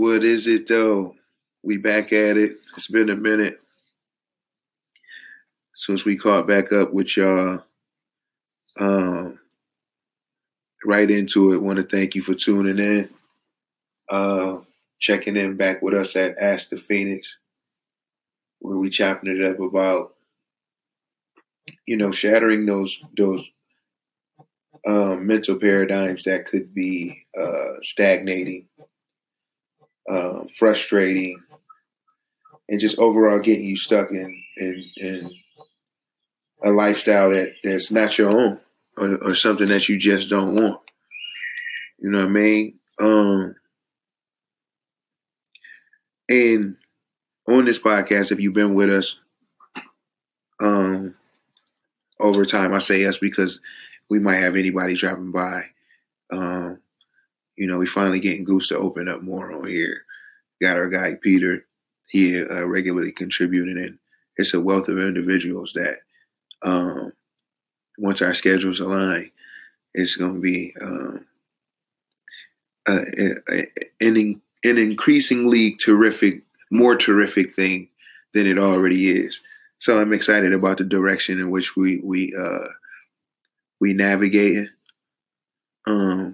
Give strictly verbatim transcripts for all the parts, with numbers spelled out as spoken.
What is it though? We back at it. It's been a minute since we caught back up with y'all. Um, right into it. Want to thank you for tuning in, uh, checking in back with us at Ask the Phoenix, where we chopping it up about, you know, shattering those those um, mental paradigms that could be uh, stagnating, uh, frustrating, and just overall getting you stuck in in, in a lifestyle that, that's not your own, or, or something that you just don't want. You know what I mean? Um, and on this podcast, if you've been with us um, over time, I say us because we might have anybody dropping by. Um, you know, we finally getting Goose to open up more on here. Got our guy Peter, he uh, regularly contributing, and it's a wealth of individuals that um, once our schedules align, it's going to be um, uh, an, an increasingly terrific, more terrific thing than it already is. So I'm excited about the direction in which we we uh, we navigate. Um,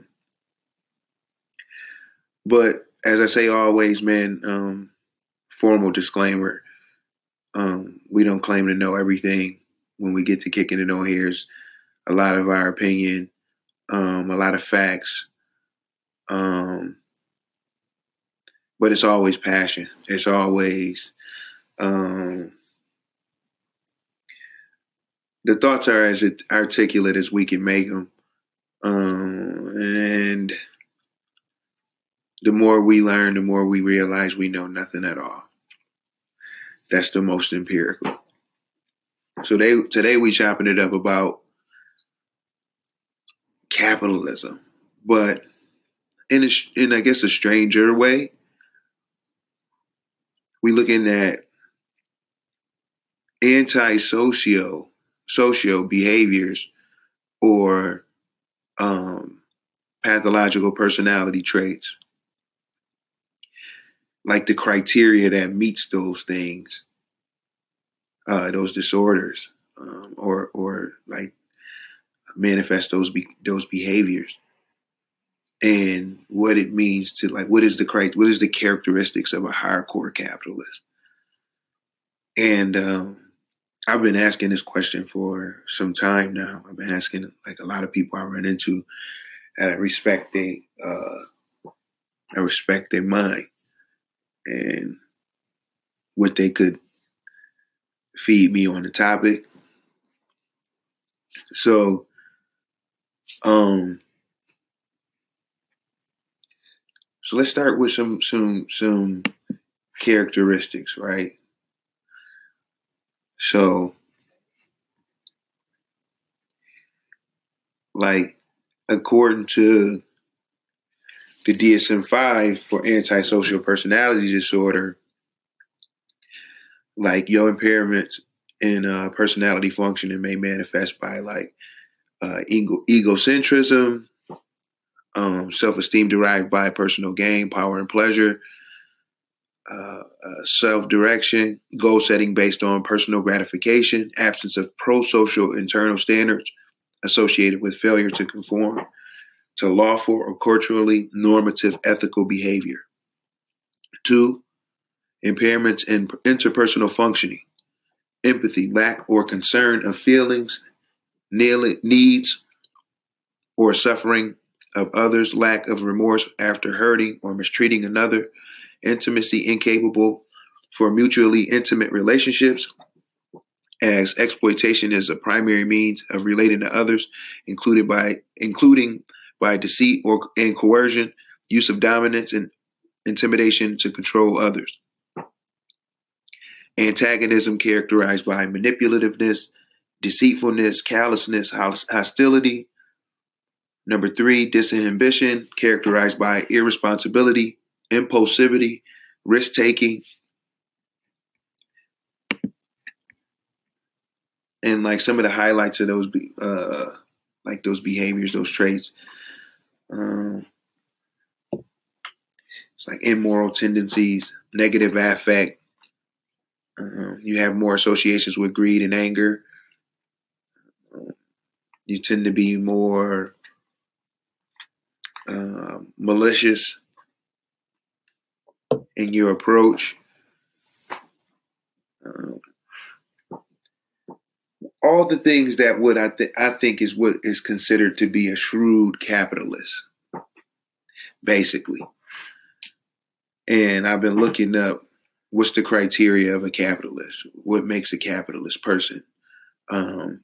but as I say always, man, um, formal disclaimer: um, we don't claim to know everything. When we get to kicking it on here, it's a lot of our opinion, um, a lot of facts, um, but it's always passion. It's always um, the thoughts are as articulate as we can make them. Um, and the more we learn, the more we realize we know nothing at all. That's the most empirical. So they, today we chopping it up about capitalism, but in, a, in I guess a stranger way. We looking at anti-socio socio behaviors or um, pathological personality traits, like the criteria that meets those things, uh, those disorders, um, or or like manifest those be- those behaviors, and what it means to like what is the cri- what is the characteristics of a hardcore capitalist. And um, I've been asking this question for some time now. I've been asking like a lot of people I run into, and I respect they uh, I respect their mind and what they could feed me on the topic. So, um, so let's start with some some some characteristics, right? So, like, according to the D S M five for antisocial personality disorder, like your impairments in uh, personality functioning may manifest by like uh, ego- egocentrism, um, self-esteem derived by personal gain, power, and pleasure, uh, uh, self-direction, goal setting based on personal gratification, absence of pro-social internal standards associated with failure to conform to lawful or culturally normative ethical behavior. Two, impairments in interpersonal functioning, empathy, lack or concern of feelings, needs, or suffering of others, lack of remorse after hurting or mistreating another, intimacy incapable for mutually intimate relationships, as exploitation is a primary means of relating to others, included by including by deceit or and coercion, use of dominance and intimidation to control others. Antagonism characterized by manipulativeness, deceitfulness, callousness, hostility. Number three, disinhibition characterized by irresponsibility, impulsivity, risk-taking, and like some of the highlights of those, uh, like those behaviors, those traits. Um, It's like immoral tendencies, negative affect. Uh, you have more associations with greed and anger. Uh, you tend to be more uh, malicious in your approach. Uh, all the things that what I, th- I think is what is considered to be a shrewd capitalist, basically. And I've been looking up what's the criteria of a capitalist, what makes a capitalist person, um,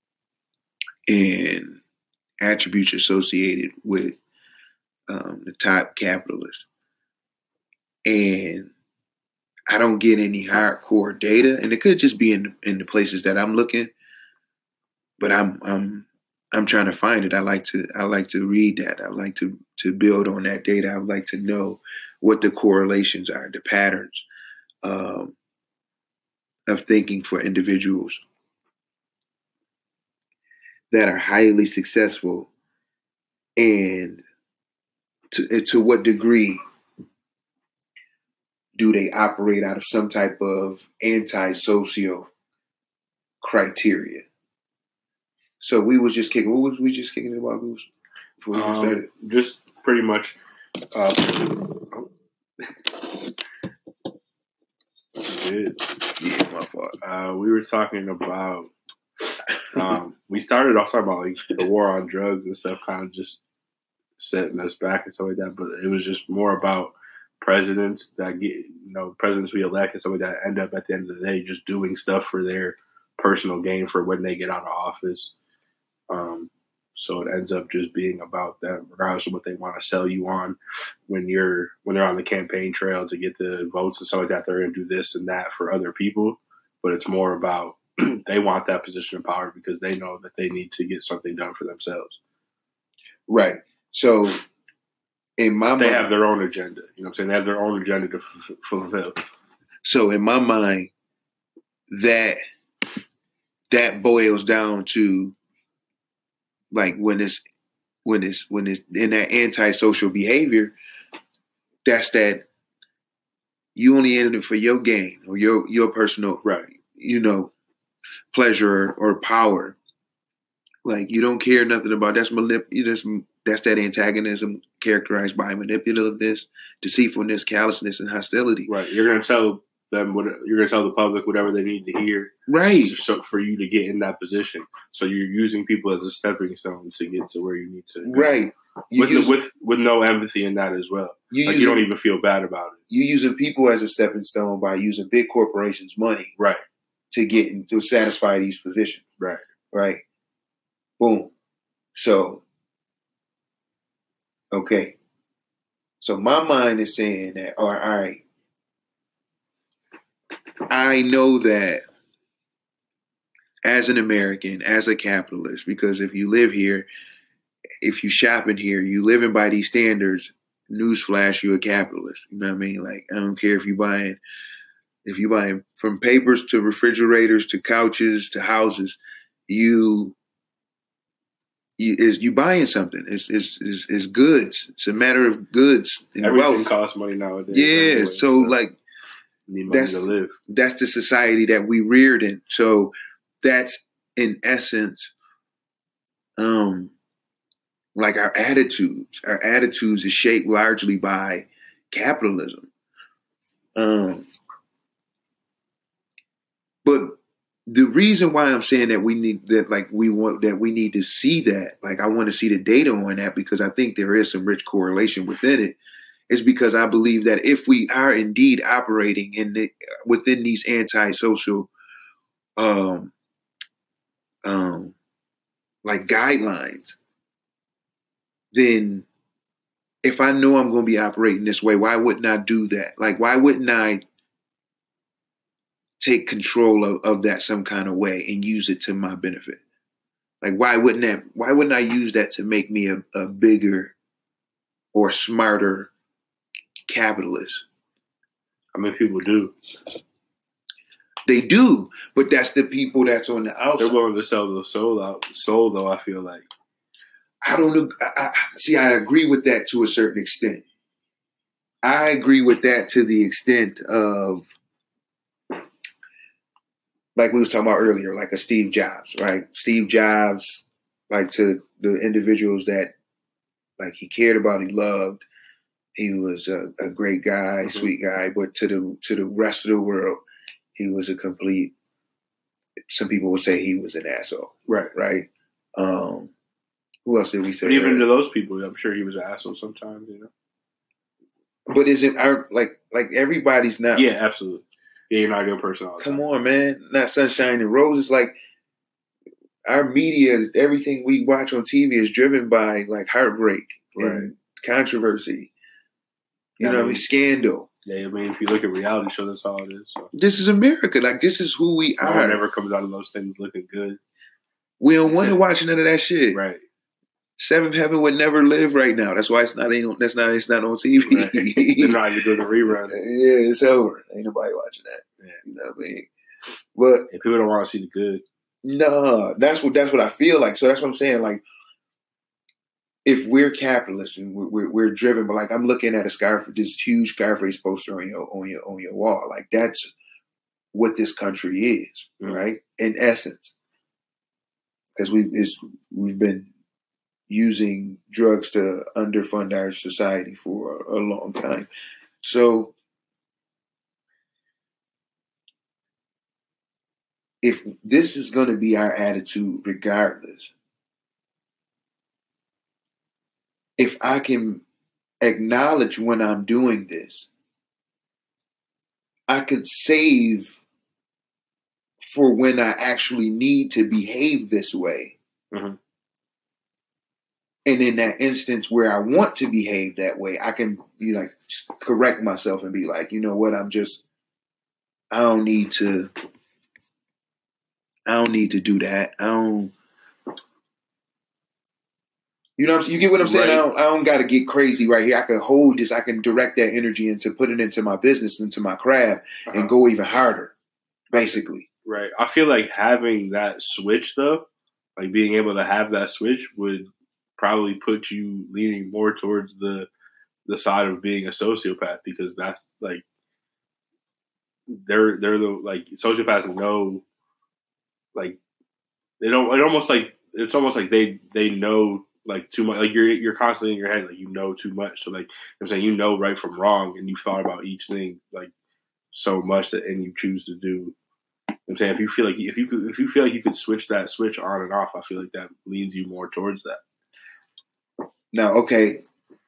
and attributes associated with um, the top capitalists. And I don't get any hardcore data, and it could just be in in the places that I'm looking. But I'm I'm I'm trying to find it. I like to I like to read that. I like to to build on that data. I would like to know what the correlations are, the patterns um, of thinking for individuals that are highly successful, and to to what degree do they operate out of some type of anti-social criteria. So we was just kicking. What was we just kicking about, Goose? Before we um, started? Just pretty much. Uh, oh. Good. Yeah, my fault. Uh, we were talking about. Um, we started off talking about like the war on drugs and stuff, kind of just setting us back and stuff like that. But it was just more about presidents that get, you know, presidents we elect and stuff like that end up at the end of the day just doing stuff for their personal gain for when they get out of office. Um, so it ends up just being about them, regardless of what they want to sell you on. When you're when they're on the campaign trail to get the votes and stuff like that, they're going to do this and that for other people. But it's more about they want that position of power because they know that they need to get something done for themselves. Right. So in my they mind, have their own agenda. You know what I'm saying? They have their own agenda to f- fulfill. So in my mind, that that boils down to like when it's when it's when it's in that antisocial behavior, that's that you only in it for your gain or your your personal, right, you know, pleasure or power. Like you don't care nothing about that's manip that's, that's that antagonism characterized by manipulativeness, deceitfulness, callousness, and hostility. Right. You're gonna tell them what you're gonna tell the public whatever they need to hear. Right. So for you to get in that position. So you're using people as a stepping stone to get to where you need to go. Right. You with, use, with with no empathy in that as well. You, like using, you don't even feel bad about it. You using people as a stepping stone by using big corporations' money, right, to get in, to satisfy these positions. Right. Right. Boom. So, okay. So my mind is saying that, all right, all right. I know that as an American, as a capitalist, because if you live here, if you shop in here, you living by these standards, newsflash, you're a capitalist. You know what I mean? Like, I don't care if you're buying, if you're buying from papers to refrigerators to couches to houses, you, you is you buying something. It's, it's, it's, it's goods. It's a matter of goods and Everything wealth. costs money nowadays. Yeah. Anyway, so, so like, need money that's, to live. That's the society that we reared in. So that's in essence, um, like our attitudes. Our attitudes is shaped largely by capitalism. Um, but the reason why I'm saying that we need that, like we want that we need to see that, like I want to see the data on that because I think there is some rich correlation within it. Is because I believe that if we are indeed operating in the, within these antisocial, um, um, like guidelines, then if I know I'm going to be operating this way, why wouldn't I do that? Like, why wouldn't I take control of, of that some kind of way and use it to my benefit? Like, why wouldn't that? Why wouldn't I use that to make me a, a bigger or smarter capitalist? I mean, people do. They do, but that's the people that's on the outside. They're willing to sell their soul out. Soul, though, I feel like. I don't know. I, I, see, I agree with that to a certain extent. I agree with that to the extent of, like we was talking about earlier, like a Steve Jobs, right? Steve Jobs, like to the individuals that like he cared about, he loved. He was a, a great guy, mm-hmm. sweet guy, but to the to the rest of the world, he was a complete. Some people would say he was an asshole, right? Right. Um, who else did we say? But even to those people, I'm sure he was an asshole sometimes, you know. But is it our like like everybody's not? Yeah, absolutely. Yeah, you're not a good person all the Come time. on, man. Not sunshine and roses. Like our media, everything we watch on T V is driven by like heartbreak right. and controversy. You yeah, know I what I mean, mean? Scandal. Yeah, I mean, if you look at reality shows, that's all it is. So. This is America. Like, this is who we no are. one ever comes out of those things looking good. We don't want to watch none of that shit. Right. Seventh Heaven would never live right now. That's why it's not. Ain't, that's not. It's not on T V. Right. They're not even doing the rerun. Yeah, it's over. Ain't nobody watching that. Yeah. You know what I mean? But if people don't want to see the good. No, that's what that's what I feel like. So that's what I'm saying. Like, if we're capitalists and we're, we're, we're driven, but like I'm looking at a Scarface, this huge Scarface poster on your on your on your wall. Like that's what this country is, mm-hmm. right? In essence, because we is we've been using drugs to underfund our society for a, a long time. So if this is going to be our attitude, regardless. If I can acknowledge when I'm doing this, I could save for when I actually need to behave this way. Mm-hmm. And in that instance where I want to behave that way, I can you know, like correct myself and be like, you know what, I'm just, I don't need to, I don't need to do that. I don't. You know what I'm saying? You get what I'm saying? Right. I don't, I don't got to get crazy right here. I can hold this. I can direct that energy into put it into my business, into my craft, uh-huh. and go even harder, basically. Right. I feel like having that switch, though, like being able to have that switch would probably put you leaning more towards the the side of being a sociopath, because that's like they're they're the like sociopaths know like they don't it almost like it's almost like they they know. Like too much, like you're you're constantly in your head, like you know too much. So like you know I'm saying, you know right from wrong, and you thought about each thing like so much that, and you choose to do. You know I'm saying if you feel like if you could, if you feel like you could switch that switch on and off, I feel like that leads you more towards that. Now, okay,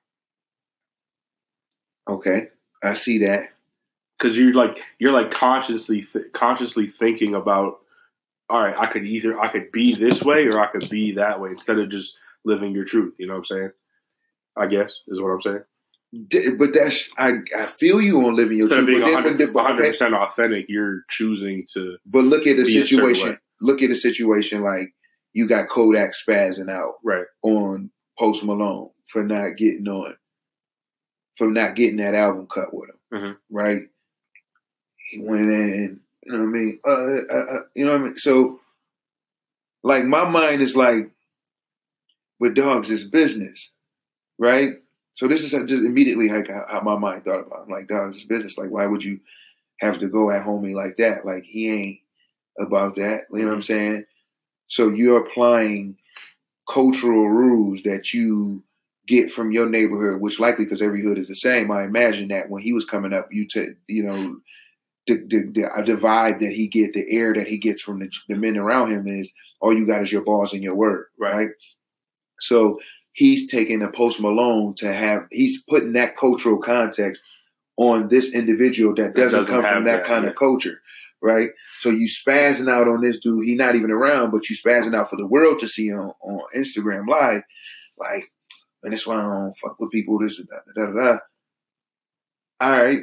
okay, I see that because you're like you're like consciously th- consciously thinking about, all right, I could either I could be this way or I could be that way, instead of just living your truth, you know what I'm saying? I guess is what I'm saying. But that's I, I feel you on living your Instead truth. Instead of being being one hundred percent authentic, you're choosing to. But look at the situation. Look at the situation like you got Kodak spazzing out right on Post Malone for not getting on, for not getting that album cut with him. Mm-hmm. Right? He went in and you know what I mean. Uh, uh, uh, you know what I mean. So, like my mind is like. With dogs, it's business, right? So this is just immediately like how my mind thought about it. I'm like, dogs, it's business. Like, why would you have to go at homie like that? Like, he ain't about that. You know what I'm saying? So you're applying cultural rules that you get from your neighborhood, which likely because every hood is the same. I imagine that when he was coming up, you t- you know, the the, the, the vibe that he get, the air that he gets from the, the men around him is all you got is your balls and your word, right? right? So he's taking a Post Malone to have, he's putting that cultural context on this individual that doesn't, doesn't come from that, that kind yeah. of culture, right? So you spazzing out on this dude, he not even around, but you spazzing out for the world to see on, on Instagram Live, like, and that's why I don't fuck with people, this and that, da, da, da. All right.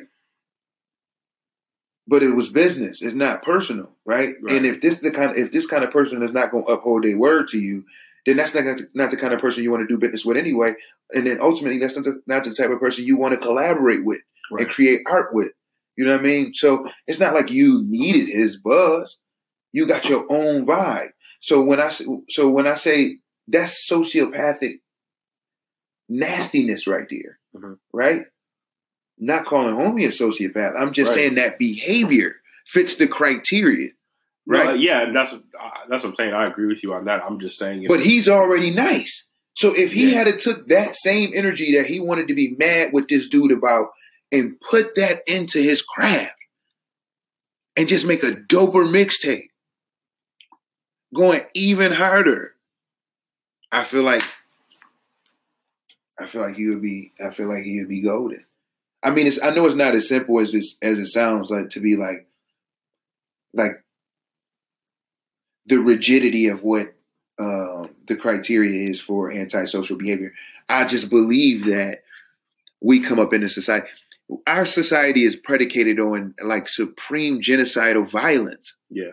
But it was business. It's not personal, right? right? And if this the kind of, if this kind of person is not going to uphold their word to you, then that's not not the kind of person you want to do business with anyway. And then ultimately, that's not the, not the type of person you want to collaborate with right. and create art with. You know what I mean? So it's not like you needed his buzz. You got your own vibe. So when I so when I say that's sociopathic nastiness right there, mm-hmm. right? not calling homie a sociopath. I'm just Right. saying that behavior fits the criteria, right? No, yeah, and that's uh, that's what I'm saying. I agree with you on that. I'm just saying, if But he's already nice. So if he Yeah. had to took that same energy that he wanted to be mad with this dude about and put that into his craft and just make a doper mixtape, going even harder, I feel like I feel like he would be I feel like he would be golden. I mean, it's I know it's not as simple as this as it sounds like to be like like the rigidity of what um, the criteria is for antisocial behavior. I just believe that we come up in a society. Our society is predicated on like supreme genocidal violence. Yeah.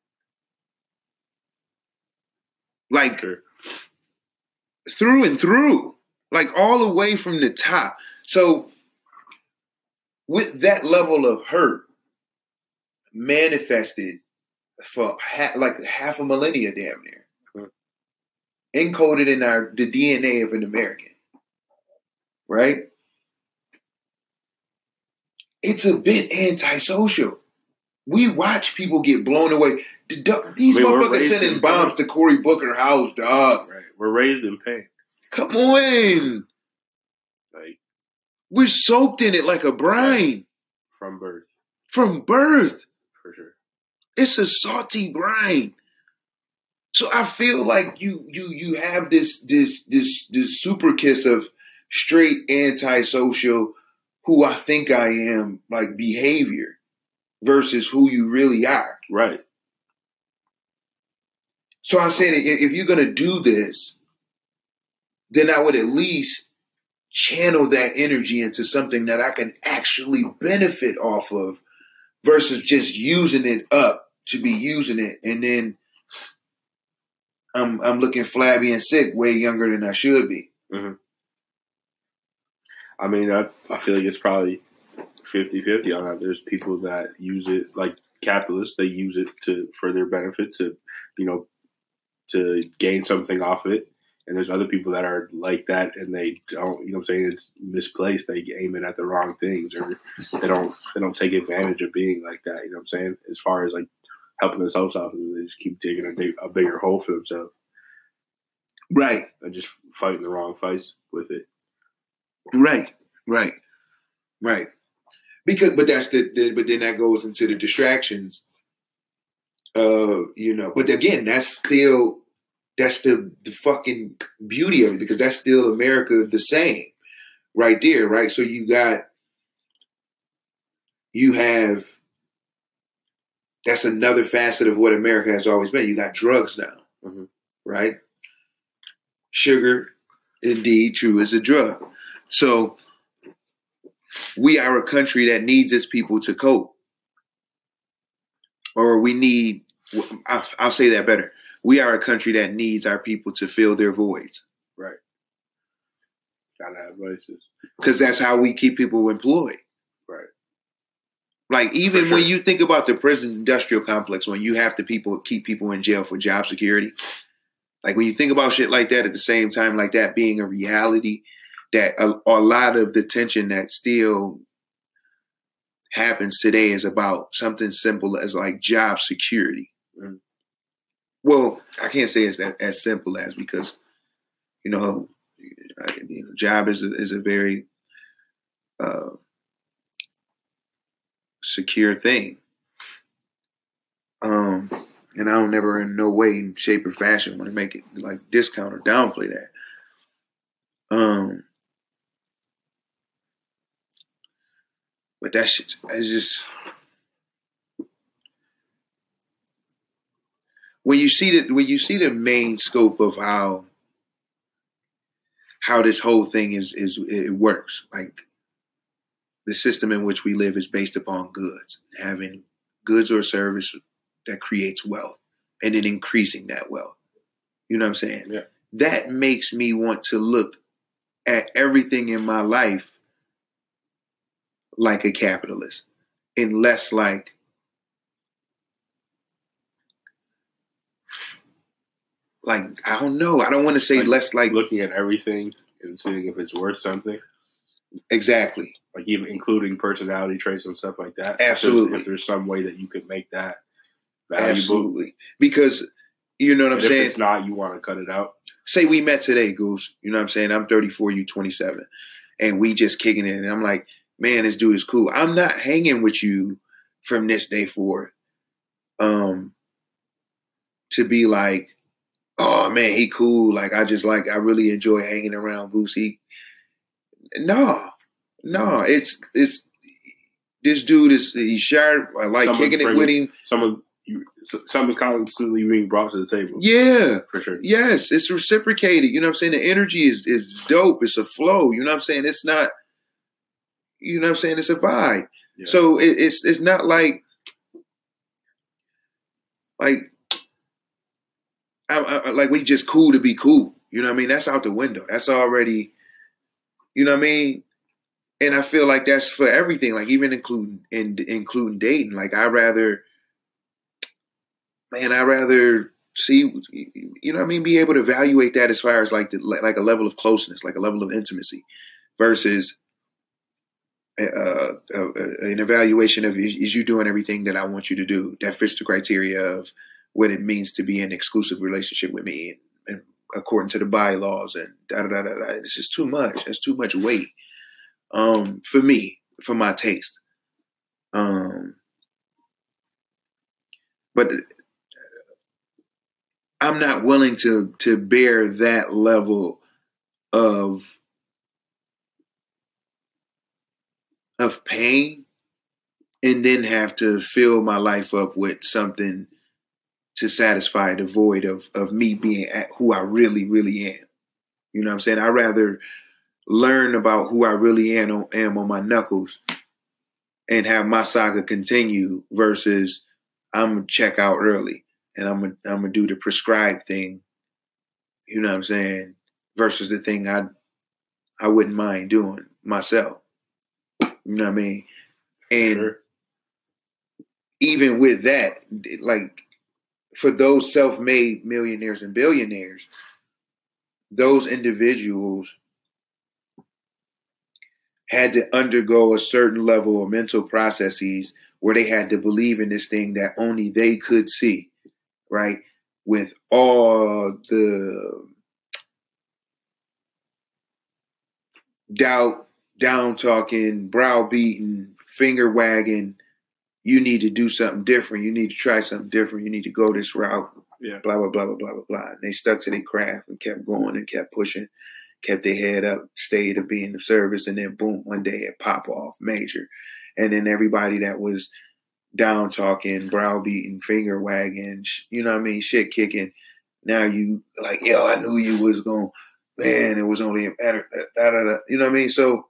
Like Sure. through and through, like all the way from the top. So with that level of hurt manifested for ha- like half a millennia, damn near, Hmm. encoded in our the D N A of an American, right? It's a bit antisocial. We watch people get blown away. The du- These I mean, we're motherfuckers raised sending in bombs pain. to Cory Booker house, dog. Right. We're raised in pain. Come on. Like We're soaked in it like a brine from birth, from birth. for sure. It's a salty brine. So I feel like you you you have this this this this super kiss of straight antisocial who I think I am like behavior versus who you really are. Right. So I said if you're gonna do this, then I would at least channel that energy into something that I can actually benefit off of versus just using it up to be using it and then I'm I'm looking flabby and sick, way younger than I should be. Mm-hmm. I mean, I, I feel like it's probably fifty-fifty on that. There's people that use it, like capitalists, they use it to for their benefit, to, you know, to gain something off it. And there's other people that are like that and they don't, you know what I'm saying, it's misplaced. They aim it at the wrong things, or they don't they don't take advantage of being like that, you know what I'm saying? As far as like helping themselves out, they just keep digging a, big, a bigger hole for themselves. Right. And just fighting the wrong fights with it. Right. Right. Right. Because but that's the, the but then that goes into the distractions. Uh, you know, but again, that's still that's the, the fucking beauty of it, because that's still America the same right there, right? So you got you have that's another facet of what America has always been. You got drugs now, Mm-hmm. right? Sugar, indeed, true, is a drug. So we are a country that needs its people to cope. Or we need, I'll, I'll say that better. We are a country that needs our people to fill their voids. Right. Gotta have voices. Because that's how we keep people employed. Right. Like even For sure. when you think about the prison industrial complex, when you have to people keep people in jail for job security, like when you think about shit like that at the same time, like that being a reality, that a, a lot of the tension that still happens today is about something simple as like job security. Mm-hmm. Well, I can't say it's that, as simple as, because, you know, you know job is a, is a very uh, secure thing. Um, and I don't never in no way, shape, or fashion want to make it like discount or downplay that. Um, but that shit, it's just when you see the when you see the main scope of how how this whole thing is is it works. Like the system in which we live is based upon goods, having goods or service that creates wealth, and then increasing that wealth. You know what I'm saying? Yeah. That makes me want to look at everything in my life like a capitalist, and less like like I don't know. I don't want to say Like less like looking at everything and seeing if it's worth something. exactly. like even including personality traits and stuff like that. Absolutely. If there's, if there's some way that you could make that valuable. Absolutely. Because, you know what I'm and saying? If it's not, you want to cut it out. Say we met today, Goose. You know what I'm saying? I'm thirty-four, you twenty-seven. And we just kicking it. And I'm like, man, this dude is cool. I'm not hanging with you from this day forward. Um, to be like, oh man, he cool. Like I just like I really enjoy hanging around Goose. He no, no, it's it's this dude is he's sharp. I like Someone's kicking it bringing, with him. Someone you, someone's constantly being brought to the table. Yeah, for sure. Yes, it's reciprocated. You know what I'm saying? The energy is is dope. It's a flow. You know what I'm saying? It's not. You know what I'm saying? It's a vibe. Yeah. So it, it's it's not like like I, I, like we just cool to be cool. You know what I mean? That's out the window. That's already. You know what I mean? And I feel like that's for everything. Like even including in including dating. Like I rather. Man, I rather see, you know what I mean, be able to evaluate that as far as like the, like a level of closeness, like a level of intimacy versus uh, uh, an evaluation of is you doing everything that I want you to do that fits the criteria of what it means to be in an exclusive relationship with me and, and according to the bylaws and da da da da da. It's just too much. It's too much weight um, for me, for my taste. Um, but I'm not willing to to bear that level of of pain and then have to fill my life up with something to satisfy the void of of me being at who I really, really am. You know what I'm saying? I'd rather learn about who I really am on, am on my knuckles and have my saga continue versus I'm going to check out early. And I'm gonna I'm gonna do the prescribed thing, you know what I'm saying, versus the thing I I wouldn't mind doing myself. You know what I mean? And sure. Even with that, like for those self-made millionaires and billionaires, those individuals had to undergo a certain level of mental processes where they had to believe in this thing that only they could see. Right, with all the doubt, down talking, browbeating, finger wagging, you need to do something different. You need to try something different. You need to go this route. Yeah. Blah, blah, blah, blah, blah, blah, blah. And they stuck to their craft and kept going and kept pushing, kept their head up, stayed to be in the service, and then boom, one day it pop off major. And then everybody that was down talking, browbeating, finger wagging, you know what I mean, shit kicking. Now you like, yo, I knew you was going, man, it was only a matter, da, da, da, you know what I mean? So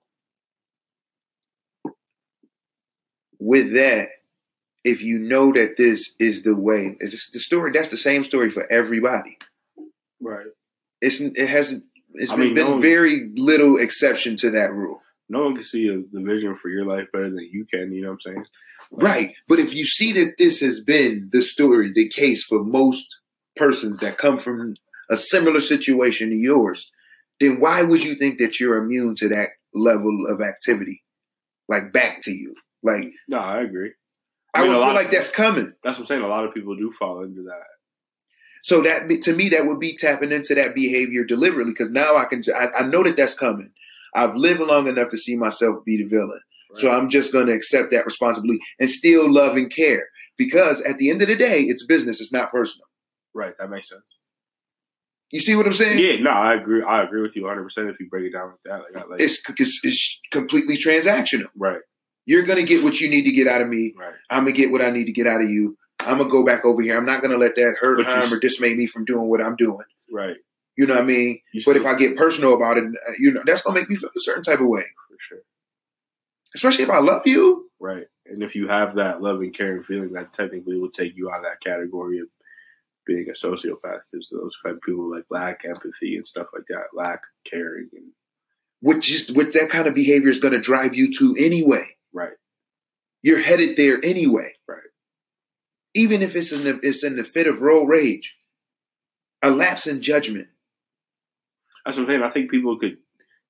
with that, if you know that this is the way, it's the story, that's the same story for everybody. Right. It's it hasn't it's I been, mean, been no very little exception to that rule. No one can see a, the vision for your life better than you can, you know what I'm saying? Right. But if you see that this has been the story, the case for most persons that come from a similar situation to yours, then why would you think that you're immune to that level of activity? Like back to you. Like no, I agree. I, I mean, would feel like of, that's coming. That's what I'm saying. A lot of people do fall into that. So that to me, that would be tapping into that behavior deliberately because now I can I, I know that that's coming. I've lived long enough to see myself be the villain. Right. So I'm just going to accept that responsibility and still love and care because at the end of the day, it's business. It's not personal. Right. That makes sense. You see what I'm saying? Yeah. No, I agree. I agree with you one hundred percent if you break it down like that. Like, like it's, it's it's completely transactional. Right. You're going to get what you need to get out of me. Right. I'm going to get what I need to get out of you. I'm going to go back over here. I'm not going to let that hurt, harm, or dismay me from doing what I'm doing. Right. You know what I mean? You but if I get personal about it, you know, that's going to make me feel a certain type of way. For sure. Especially if I love you. Right. And if you have that love and caring feeling, that technically will take you out of that category of being a sociopath because those kind of people like lack empathy and stuff like that, lack caring. And what just what that kind of behavior is going to drive you to anyway. Right. You're headed there anyway. Right. Even if it's in the it's in the fit of road rage, a lapse in judgment. That's what I'm saying. I think people could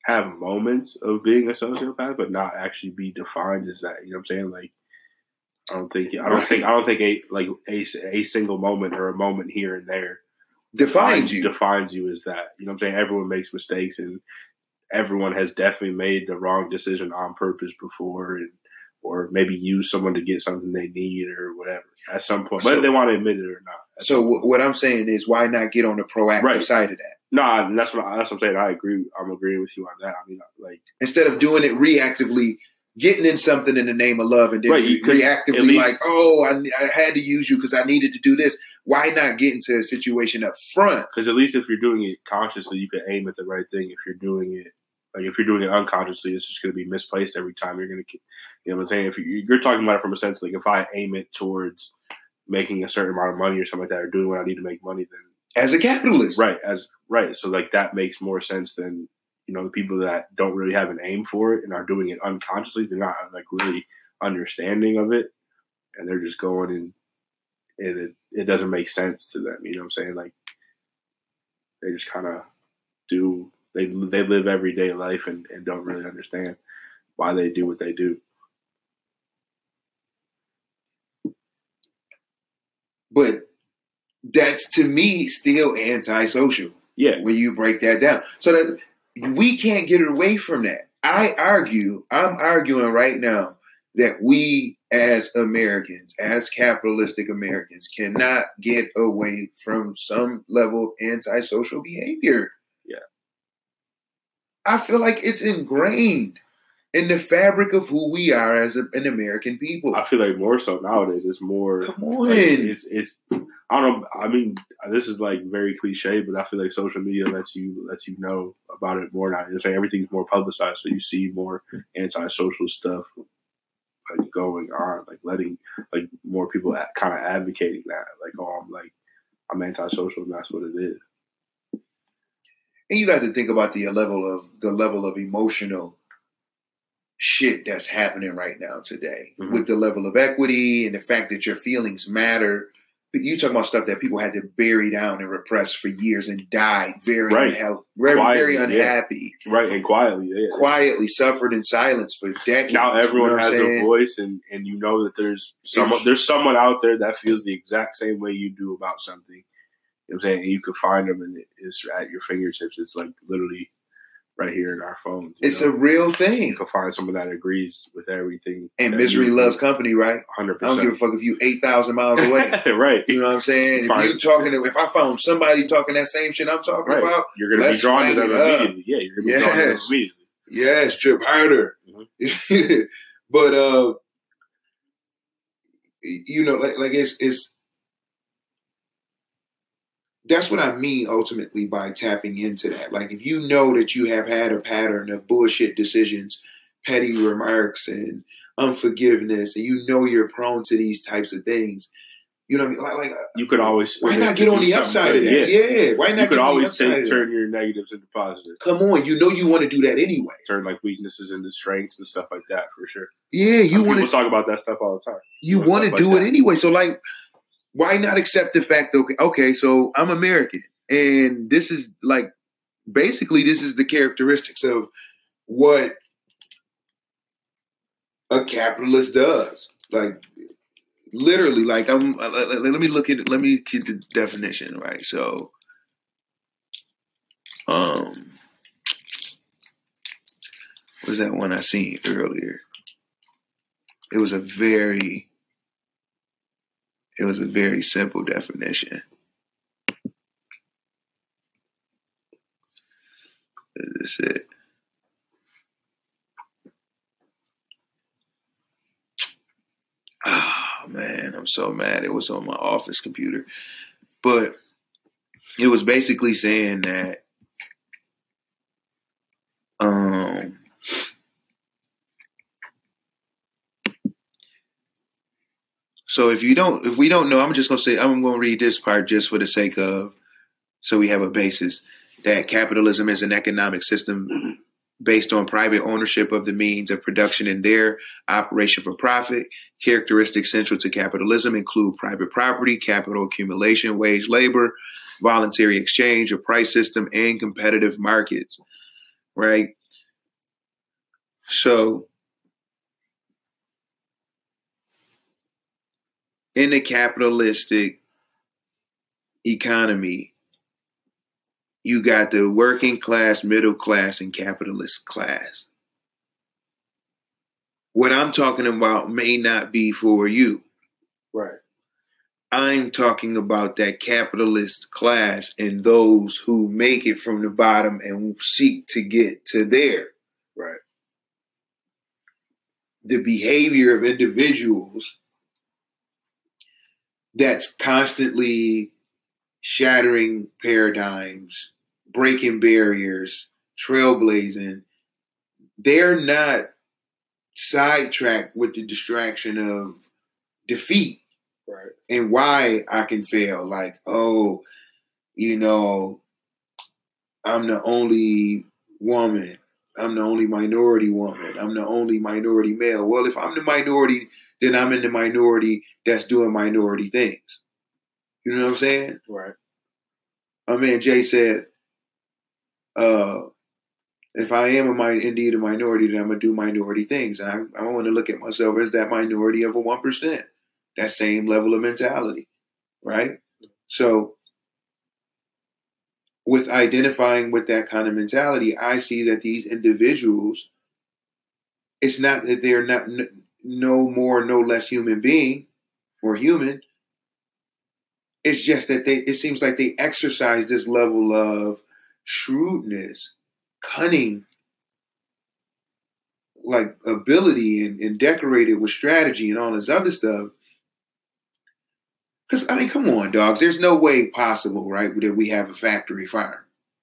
have moments of being a sociopath, but not actually be defined as that. You know what I'm saying? Like, I don't think I don't right. think I don't think a like a, a single moment or a moment here and there defines you defines you as that. You know what I'm saying? Everyone makes mistakes, and everyone has definitely made the wrong decision on purpose before, and or maybe use someone to get something they need or whatever at some point, so, whether they want to admit it or not. So w- what I'm saying is, why not get on the proactive right. side of that? No, nah, that's what I, that's what I'm saying. I agree. I'm agreeing with you on that. I mean, like instead of doing it reactively, getting in something in the name of love, and then right, reactively least, like, oh, I, I had to use you because I needed to do this. Why not get into a situation up front? Because at least if you're doing it consciously, you can aim at the right thing. If you're doing it, like if you're doing it unconsciously, it's just going to be misplaced every time. You're going to, you know what I'm saying? If you, you're talking about it from a sense like if I aim it towards making a certain amount of money or something like that, or doing what I need to make money, then as a capitalist, right? As right, so like that makes more sense than you know the people that don't really have an aim for it and are doing it unconsciously. They're not like really understanding of it, and they're just going and and it, it doesn't make sense to them. You know what I'm saying? Like they just kind of do. They they live everyday life and, and don't really understand why they do what they do. But that's to me still antisocial. Yeah, when you break that down, so that we can't get away from that. I argue, I'm arguing right now that we as Americans, as capitalistic Americans, cannot get away from some level of antisocial behavior. Yeah. I feel like it's ingrained in the fabric of who we are as a, an American people. I feel like more so nowadays. It's more. Come on. Like, it's, it's, I don't know. I mean, this is like very cliche, but I feel like social media lets you lets you know about it more now. You're saying everything's more publicized, so you see more antisocial stuff like going on, like letting like more people kind of advocating that, like, oh, I'm like I'm antisocial, and that's what it is. And you got to think about the level of the level of emotional shit that's happening right now today, mm-hmm. with the level of equity and the fact that your feelings matter. You talk about stuff that people had to bury down and repress for years and died very right. unhealthy, very, very unhappy. Yeah. Right, and quietly. Yeah. Quietly suffered in silence for decades. Now everyone you know has a voice, and, and you know that there's someone, there's someone out there that feels the exact same way you do about something. You know what I'm saying? And you can find them, and it's at your fingertips. It's like literally right here in our phones. It's know? a real thing. You can find someone that agrees with everything. And misery loves company, right? one hundred I percent. don't give a fuck if you eight thousand miles away. Right. You know what I'm saying? If you talking, to, if I found somebody talking that same shit I'm talking right. about, you're going to be drawn to them immediately. Yeah, you're going to be yes. drawn to them immediately. Yes, trip harder. Mm-hmm. But, uh, you know, like, like it's, it's, that's what I mean ultimately by tapping into that. Like if you know that you have had a pattern of bullshit decisions, petty remarks, and unforgiveness, and you know you're prone to these types of things, you know what I mean? Like, like you could always why not get on the upside of that? Yeah, yeah. Why not? You could get always on the upside take, of turn that? your negatives into positives. Come on, you know you want to do that anyway. Turn like weaknesses into strengths and stuff like that for sure. Yeah, you want to talk about that stuff all the time. You want to do like it that. Anyway. So like. Why not accept the fact that, okay, okay, so I'm American, and this is like, basically this is the characteristics of what a capitalist does. Like, literally, like, I'm, let, let, let me look at it, let me get the definition, right? So, um, what was that one I seen earlier? It was a very... It was a very simple definition. That's it. Oh, man, I'm so mad. It was on my office computer. But it was basically saying that um, So if you don't, if we don't know, I'm just going to say, I'm going to read this part just for the sake of, so we have a basis, that capitalism is an economic system based on private ownership of the means of production and their operation for profit. Characteristics central to capitalism include private property, capital accumulation, wage labor, voluntary exchange, a price system, and competitive markets, right? So in the capitalistic economy, you got the working class, middle class, and capitalist class. What I'm talking about may not be for you. Right. I'm talking about that capitalist class and those who make it from the bottom and seek to get to there. Right. The behavior of individuals that's constantly shattering paradigms, breaking barriers, trailblazing, they're not sidetracked with the distraction of defeat. Right. And why I can fail. Like, oh, you know, I'm the only woman. I'm the only minority woman. I'm the only minority male. Well, if I'm the minority, then I'm in the minority that's doing minority things. You know what I'm saying? Right. My man Jay said, uh, if I am a min- indeed a minority, then I'm going to do minority things. And I, I want to look at myself as that minority of a one percent. That same level of mentality, right? So with identifying with that kind of mentality, I see that these individuals, it's not that they're not n- no more, no less human being or human. It's just that they, it seems like they exercise this level of shrewdness, cunning, like ability and, and decorated with strategy and all this other stuff. Because, I mean, come on, dogs. There's no way possible, right, that we have a factory fire.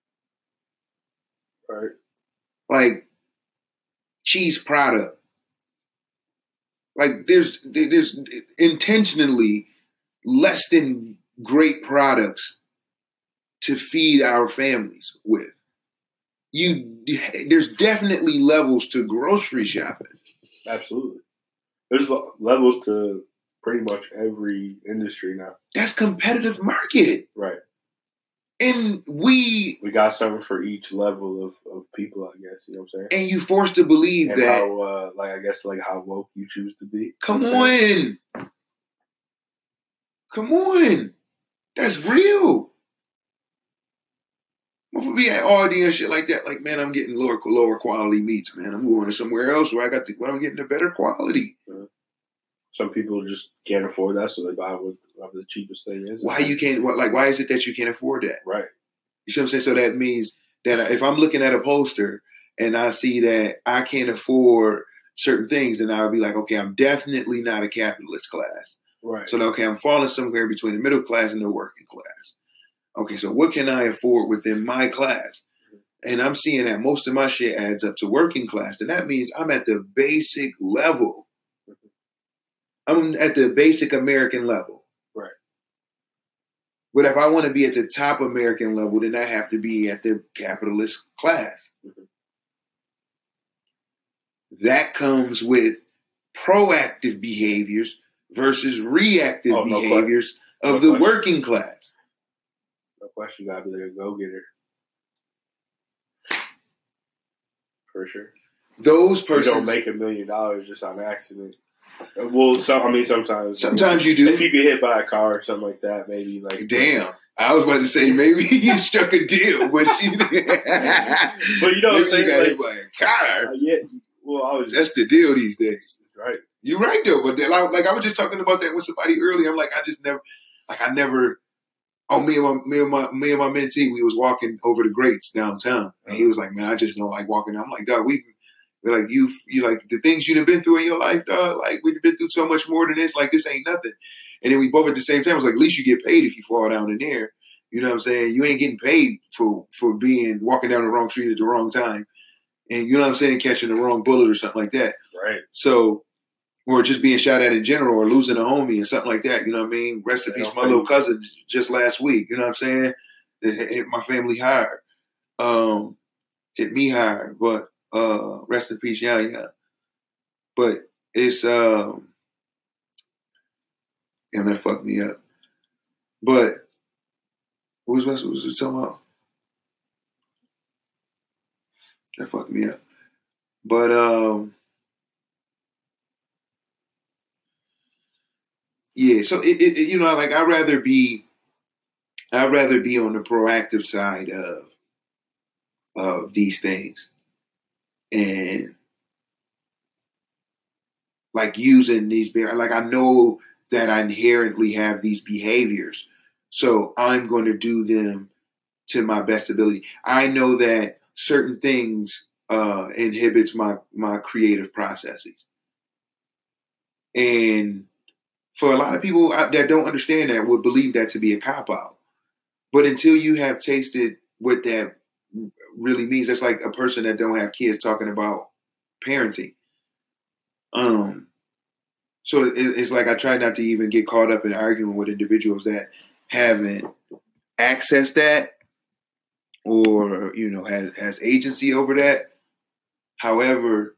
Right. Like, cheese product. Like, there's there's intentionally less than great products to feed our families with. You, there's definitely levels to grocery shopping. Absolutely. There's levels to pretty much every industry now. That's competitive market. Right. And we... We got something for each level of, of people, I guess. You know what I'm saying? And you forced to believe and that... How, uh, like, I guess, like, how woke you choose to be. Come on. Come on. That's real. If we had R D and shit like that, like, man, I'm getting lower lower quality meats, man. I'm going to somewhere else where I got the, where I'm getting a better quality. Yeah. Some people just can't afford that, so they buy what whatever the cheapest thing is. Why you can't? What, like, why is it that you can't afford that? Right. You see what I'm saying? So that means that if I'm looking at a poster and I see that I can't afford certain things, then I'll be like, okay, I'm definitely not a capitalist class. Right. So, okay, I'm falling somewhere between the middle class and the working class. Okay, so what can I afford within my class? And I'm seeing that most of my shit adds up to working class. And that means I'm at the basic level. I'm at the basic American level. Right. But if I want to be at the top American level, then I have to be at the capitalist class. Mm-hmm. That comes with proactive behaviors versus reactive oh, no behaviors no of the question. working class. No question, you gotta be there, go-getter. For sure. Those persons... You don't make a million dollars just on accident. Well, so, I mean, sometimes. Sometimes you do. If you get hit by a car or something like that, maybe like. Damn. I was about to say, maybe you struck a deal, but she didn't. But you know what I'm saying? You got like, hit by a car. Uh, yeah. Well, I was just, That's the deal these days. Right. You're right, though. But then, like, like, I was just talking about that with somebody earlier. I'm like, I just never, like, I never. Oh, me and my me and my me and my mentee, we was walking over the Greats downtown, and he was like, "Man, I just don't like walking." I'm like, "Dog, we." We're like, you, you like the things you've been through in your life, dog. Like, we've been through so much more than this. Like, this ain't nothing. And then we both at the same time was like, at least you get paid if you fall down in there. You know what I'm saying? You ain't getting paid for for being walking down the wrong street at the wrong time, and you know what I'm saying, catching the wrong bullet or something like that. Right. So, or just being shot at in general, or losing a homie and something like that. You know what I mean? Rest in peace, my little cousin just last week. You know what I'm saying? It hit my family hard. Um, hit me hard, but. Uh, rest in peace, yeah, yeah. But it's um, and that fucked me up. But what was what was it talking about? That fucked me up. But um, yeah. So it, it, you know, like I'd rather be, I'd rather be on the proactive side of of these things, and like using these, like I know that I inherently have these behaviors, so I'm going to do them to my best ability. I know that certain things uh, inhibits my my creative processes, and for a lot of people that don't understand that would believe that to be a cop out. But until you have tasted what that really means, that's like a person that don't have kids talking about parenting. Um, so it, it's like I try not to even get caught up in arguing with individuals that haven't accessed that or you know has has agency over that. However,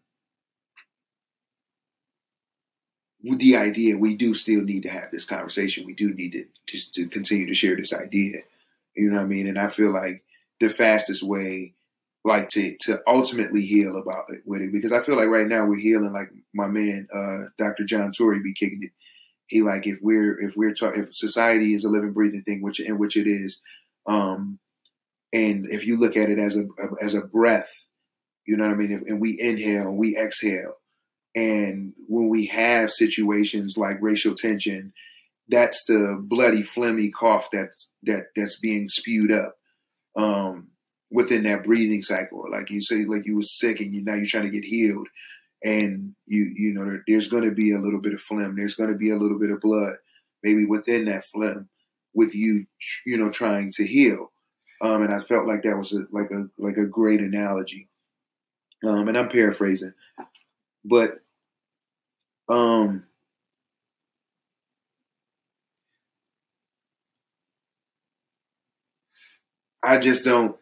with the idea, we do still need to have this conversation. We do need to just to continue to share this idea. You know what I mean? And I feel like the fastest way, like to to ultimately heal about it with it, because I feel like right now we're healing like my man, uh, Doctor John Tory be kicking it. He like if we're if we're ta- if society is a living, breathing thing, which in which it is, um, and if you look at it as a, a as a breath, you know what I mean. And we inhale, we exhale. And when we have situations like racial tension, that's the bloody phlegmy cough that's that that's being spewed up um, within that breathing cycle. Like you say, like you were sick and you now you're trying to get healed, and you you know there, there's going to be a little bit of phlegm. There's going to be a little bit of blood, maybe within that phlegm, with you you know trying to heal. Um, and I felt like that was a, like a like a great analogy. Um, and I'm paraphrasing, but. Um, I just don't.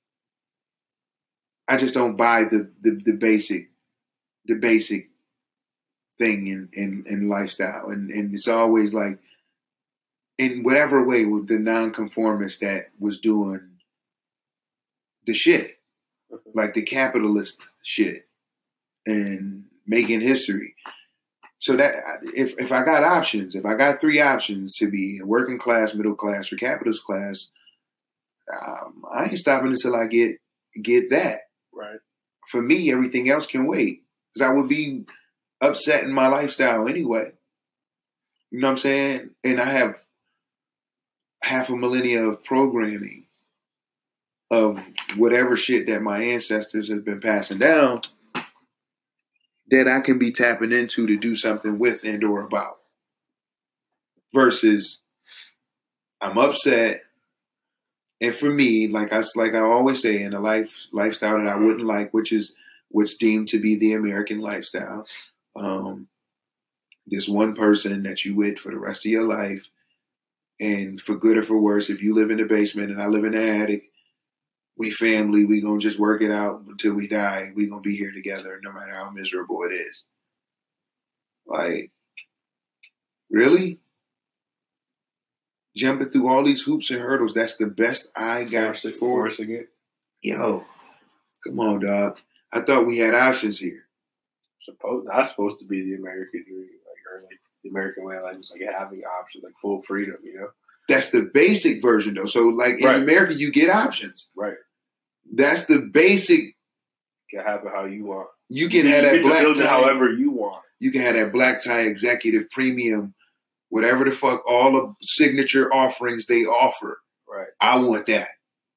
I just don't buy the the, the basic, the basic thing in, in, in lifestyle, and and it's always like in whatever way with the nonconformist that was doing the shit, like the capitalist shit, and making history. So that if if I got options, if I got three options to be a working class, middle class, or capitalist class, um, I ain't stopping until I get get that. Right. For me, everything else can wait because I would be upset in my lifestyle anyway. You know what I'm saying? And I have half a millennia of programming of whatever shit that my ancestors have been passing down that I can be tapping into to do something with and or about. Versus I'm upset. And for me, like I like I always say, in a life lifestyle that I wouldn't like, which is what's deemed to be the American lifestyle, um, this one person that you with for the rest of your life, and for good or for worse, if you live in the basement and I live in the attic, we family, we gonna just work it out until we die. We gonna be here together, no matter how miserable it is. Like, really? Jumping through all these hoops and hurdles, that's the best I got Forcing, for forcing it. Yo, come on, dog. I thought we had options here. Suppose that's supposed to be the American dream, like or like the American way of life is like having options, like full freedom, you know. That's the basic version, though. So, like in right. America, you get options. Right. That's the basic. You can have it how you want. You can you have can that black build tie. It however you want. You can have that black tie executive premium, whatever the fuck, all the signature offerings they offer. Right. I want that.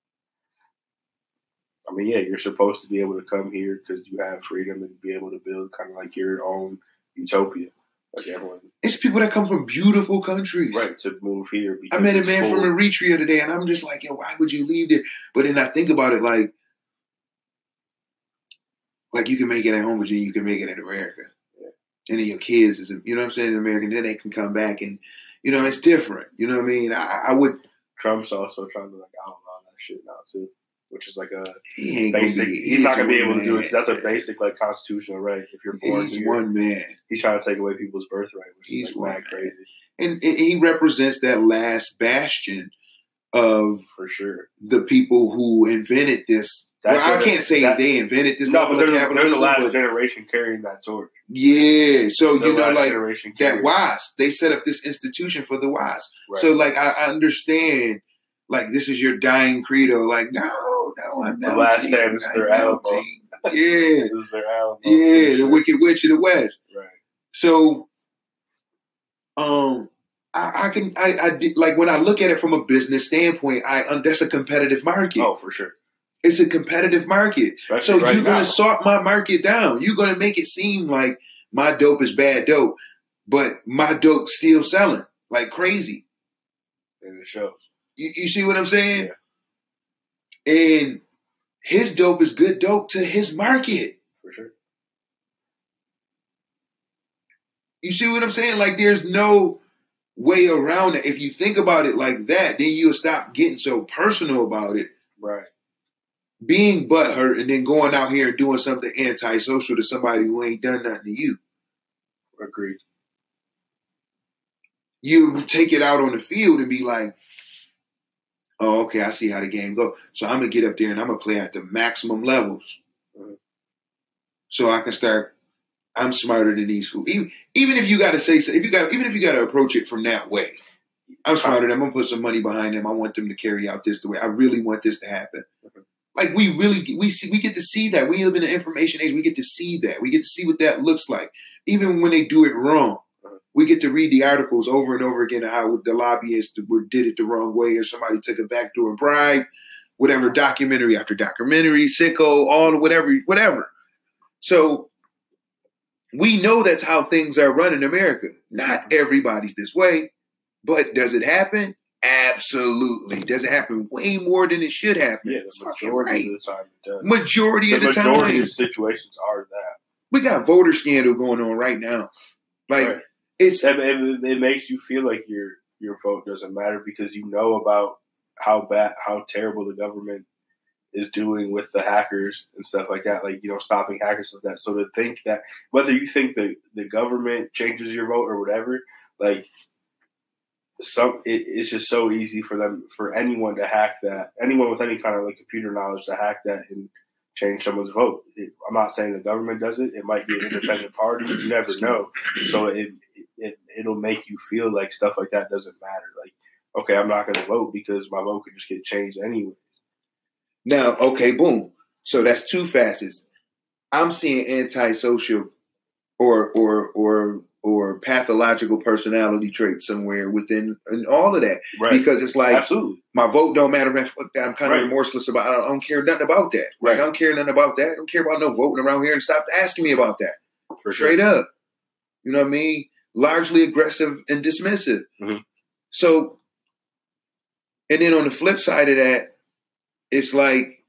I mean, yeah, you're supposed to be able to come here because you have freedom and be able to build kind of like your own utopia. Like everyone. It's people that come from beautiful countries. Right, to move here. I met a man full. from Eritrea today, and I'm just like, yo, why would you leave there? But then I think about it like, like you can make it at home, but then you can make it in America. Yeah. And then your kids, is, you know what I'm saying, in America, then they can come back and, you know, it's different. You know what I mean? I, I would. Trump's also trying to like outlaw that shit now, too. Which is like a he ain't basic. Be, he's, he's not gonna be able man. to do it. That's a basic like constitutional right. If you're born he's here, one man. He's trying to take away people's birthright, which he's is like mad crazy. And, and he represents that last bastion of for sure the people who invented this That well, I can't say that, they invented this no, level but of they're, capitalism. they're the last but, generation carrying that torch. Yeah, so The you know, like that W W A S P, they set up this institution for the W A S P. Right. So, like, I, I understand, like, this is your dying credo. Like, no, no, I'm the melting. last stand is their elbow. Yeah, this is their elbow. Yeah, the Wicked Witch of the West. Right. So, um, I, I can, I, I did, like, when I look at it from a business standpoint, I um, that's a competitive market. Oh, for sure. It's a competitive market. Especially so right you're going now. to sort my market down. You're going to make it seem like my dope is bad dope, but my dope still selling like crazy. And it shows. You, you see what I'm saying? Yeah. And his dope is good dope to his market. For sure. You see what I'm saying? Like, there's no way around it. If you think about it like that, then you'll stop getting so personal about it. Right. Being butthurt and then going out here and doing something antisocial to somebody who ain't done nothing to you. Agreed. You take it out on the field and be like, oh, okay, I see how the game goes. So I'm going to get up there and I'm going to play at the maximum levels. Mm-hmm. So I can start, I'm smarter than these fools. Even, even if you got to say, if you got, even if you got to approach it from that way, I'm smarter than them. I'm going to put some money behind them. I want them to carry out this the way. I really want this to happen. Mm-hmm. Like, we really, we see, we get to see that. We live in an information age. We get to see that. We get to see what that looks like. Even when they do it wrong, we get to read the articles over and over again of how the lobbyists did it the wrong way, or somebody took a backdoor bribe, whatever, documentary after documentary, sicko, all whatever, whatever. So we know that's how things are run in America. Not everybody's this way, but does it happen? Absolutely. Does it happen way more than it should happen? Yeah, the majority right. of the time it does. Majority the of the majority time. The majority of situations are that. We got voter scandal going on right now. Like, right. it's it, it, it makes you feel like your your vote doesn't matter because you know about how bad, how terrible the government is doing with the hackers and stuff like that. Like, you know, stopping hackers like that. So to think that whether you think that the government changes your vote or whatever, like. Some it, it's just so easy for them for anyone to hack that. Anyone with any kind of like computer knowledge to hack that and change someone's vote. It, I'm not saying the government does it. It might be an independent party. You never know. So it, it it'll make you feel like stuff like that doesn't matter. Like, okay, I'm not going to vote because my vote could just get changed anyway. Now, okay, boom. So that's two facets. I'm seeing antisocial or or or. or pathological personality traits somewhere within and all of that. Right. Because it's like, absolutely, my vote don't matter, man. Fuck that. I'm kind of right. remorseless about it. I don't care nothing about that. Right. Like, I don't care nothing about that. I don't care about no voting around here, and stop asking me about that. For Straight sure. up. You know what I mean? Largely aggressive and dismissive. Mm-hmm. So, and then on the flip side of that, it's like,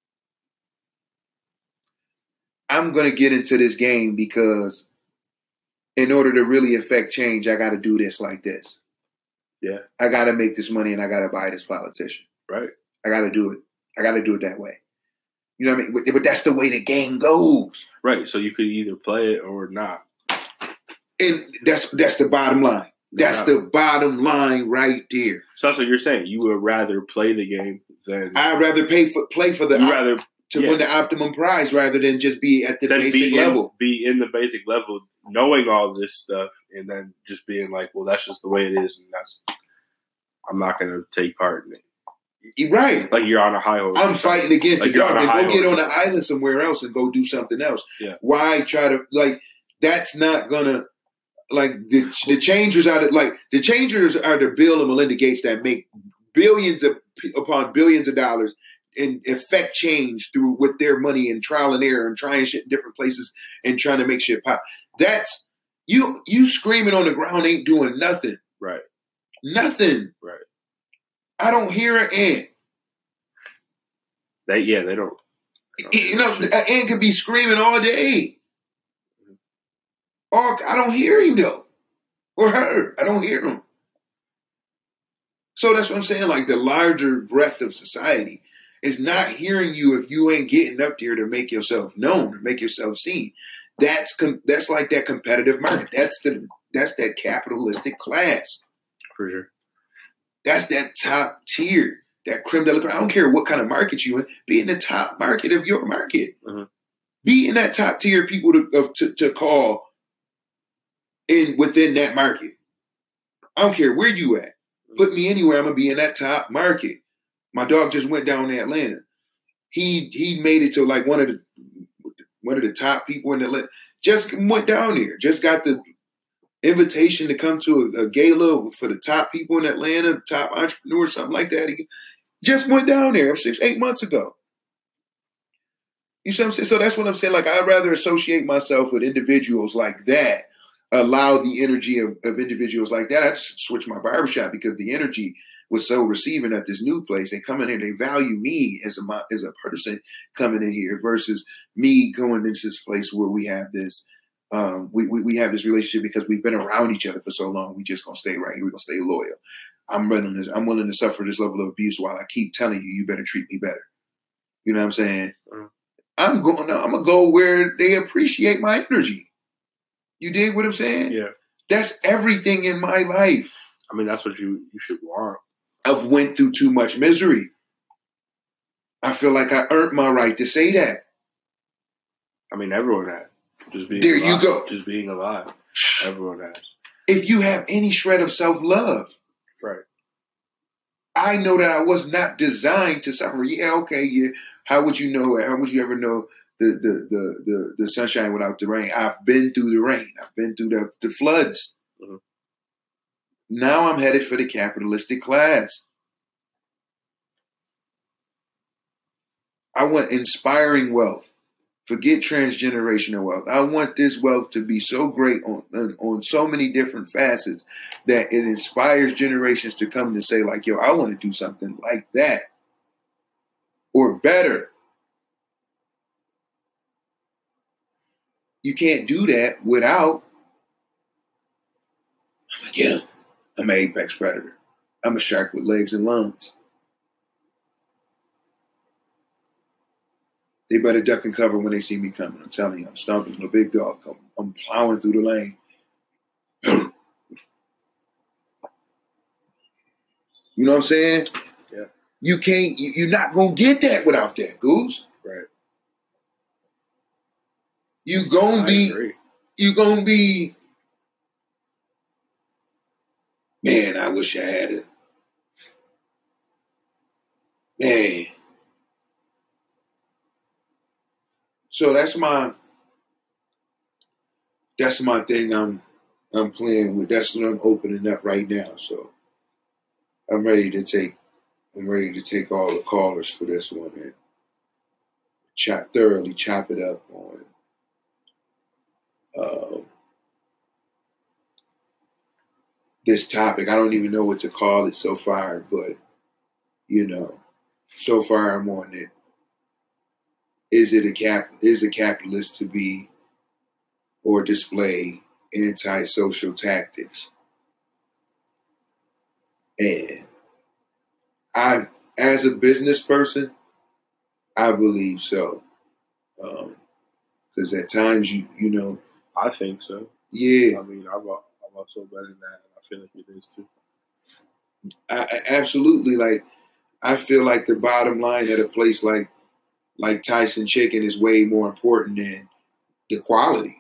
I'm going to get into this game because in order to really affect change, I got to do this like this. Yeah. I got to make this money and I got to buy this politician. Right. I got to do it. I got to do it that way. You know what I mean? But, but that's the way the game goes. Right. So you could either play it or not. And that's that's the bottom line. That's yeah. the bottom line right there. So that's what you're saying. You would rather play the game than I'd rather pay for play for the you rather to yeah. win the optimum prize rather than just be at the then basic be level. In, be in the basic level, knowing all this stuff, and then just being like, well, that's just the way it is, and that's I'm not going to take part in it. Right. Like you're on a high horse. I'm fighting against like it. Dog, then go get on an island somewhere else and go do something else. Yeah. Why try to, like, that's not going to, like, the the changers are the, like, the changers are the Bill and Melinda Gates that make billions of, upon billions of dollars and affect change through with their money and trial and error and trying shit in different places and trying to make shit pop. That's, you, you screaming on the ground ain't doing nothing. Right. Nothing. Right. I don't hear an ant. They yeah, they don't. They don't you know, an ant could be screaming all day. Or I don't hear him though, or her. I don't hear him. So that's what I'm saying. Like the larger breadth of society is not hearing you if you ain't getting up there to make yourself known, to make yourself seen. That's com- that's like that competitive market. That's the that's that capitalistic class. For sure. That's that top tier. that creme de la creme. I don't care what kind of market you in. Be in the top market of your market. Mm-hmm. Be in that top tier people to, of, to to call in within that market. I don't care where you at. Put me anywhere. I'm gonna be in that top market. My dog just went down to Atlanta. He he made it to like one of the one of the top people in Atlanta. Just went down there. Just got the invitation to come to a, a gala for the top people in Atlanta, top entrepreneurs, something like that. He just went down there six, eight months ago. You see what I'm saying? So that's what I'm saying. Like, I'd rather associate myself with individuals like that, allow the energy of, of individuals like that. I just switched my barbershop because the energy was so receiving at this new place. They come in here, they value me as a as a person coming in here versus me going into this place where we have this um, we, we we have this relationship because we've been around each other for so long. We just gonna stay right here. We're gonna stay loyal. I'm willing to I'm willing to suffer this level of abuse while I keep telling you you better treat me better. You know what I'm saying? Mm-hmm. I'm going. I'm gonna go where they appreciate my energy. You dig what I'm saying? Yeah. That's everything in my life. I mean, that's what you you should want. I've went through too much misery. I feel like I earned my right to say that. I mean, everyone has. Just being there alive. You go. Just being alive. Everyone has. If you have any shred of self-love, right? I know that I was not designed to suffer. Yeah, okay, yeah. How would you know? How would you ever know the the the the, the sunshine without the rain? I've been through the rain. I've been through the, the floods. Mm-hmm. Now I'm headed for the capitalistic class. I want inspiring wealth. Forget transgenerational wealth. I want this wealth to be so great on, on, on so many different facets that it inspires generations to come to say, like, yo, I want to do something like that. Or better. You can't do that without, yeah, I'm an apex predator. I'm a shark with legs and lungs. They better duck and cover when they see me coming. I'm telling you, I'm stomping the big dog. I'm, I'm plowing through the lane. You know what I'm saying? Yeah. You can't, you, you're not going to get that without that, Goose. Right. You going to be, agree. you going to be, man, I wish I had it. Man. So that's my, that's my thing I'm, I'm playing with. That's what I'm opening up right now. So I'm ready to take, I'm ready to take all the callers for this one and chop thoroughly chop it up on uh, this topic. I don't even know what to call it so far, but you know, so far I'm on it. Is it a cap? Is a capitalist to be or display anti-social tactics? And I, as a business person, I believe so. Because um, at times, you you know, I think so. Yeah. I mean, I've I've also been in that, and I feel like it is too. I, I absolutely like. I feel like the bottom line at a place like. Like Tyson Chicken is way more important than the quality.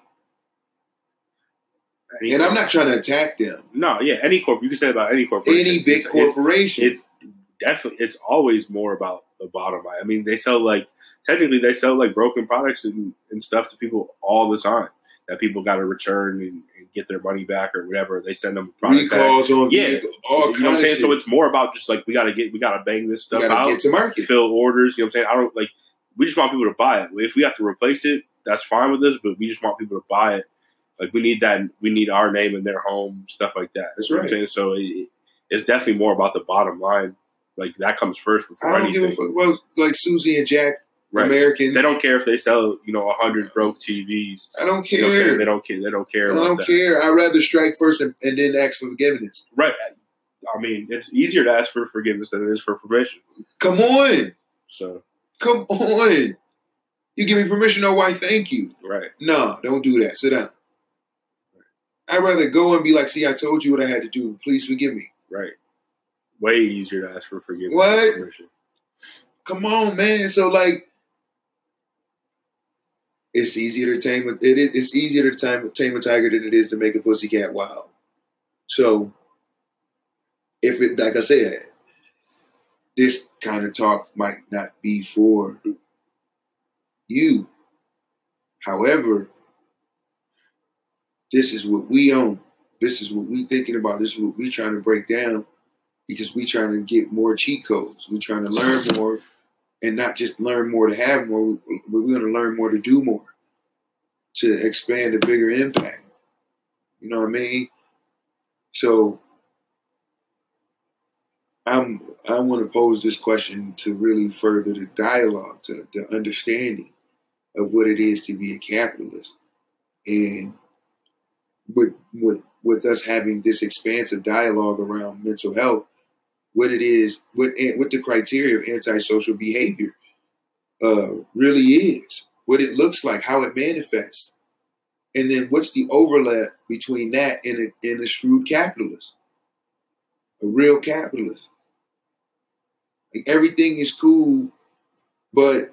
Any and I'm not trying to attack them. No, yeah, any corp you can say about any corporation. Any big it's, corporation. It's, it's definitely it's always more about the bottom line. I mean, they sell like technically they sell like broken products and, and stuff to people all the time that people got to return and, and get their money back or whatever. They send them product recalls back. on yeah, vehicle, all you know what I'm saying. Shit. So it's more about just like we got to get we got to bang this stuff we out, get to market, fill orders. You know what I'm saying? I don't like. We just want people to buy it. If we have to replace it, that's fine with us. But we just want people to buy it. Like we need that. We need our name in their home, stuff like that. That's you know right. What I'm saying? So it, it's definitely more about the bottom line. Like that comes first before I don't anything. give a fuck. Well, like Susie and Jack, right. American. They don't care if they sell, you know, a hundred broke T Vs. I don't care. You know what I'm saying? They don't care. They don't care. I about don't that. care. I'd rather strike first and, and then ask for forgiveness. Right. I mean, it's easier to ask for forgiveness than it is for permission. Come on. So. Come on. You give me permission, oh, why, thank you. Right. No, don't do that. Sit down. Right. I'd rather go and be like, see, I told you what I had to do. Please forgive me. Right. way easier to ask for forgiveness. What? Come on, man. So like, it's easier to tame. It is. It's easier to tame, tame a tiger than it is to make a pussycat wild. So, if it, like I said, this kind of talk might not be for you. However, this is what we own. This is what we thinking about. This is what we trying to break down because we trying to get more cheat codes. We trying to learn more and not just learn more to have more. We, we're going to learn more to do more, to expand a bigger impact. You know what I mean? So I'm, I want to pose this question to really further the dialogue, to the understanding of what it is to be a capitalist. And with, with, with us having this expansive dialogue around mental health, what it is, what, what the criteria of antisocial behavior uh, really is, what it looks like, how it manifests. And then what's the overlap between that and a, and a shrewd capitalist, a real capitalist. Like everything is cool, but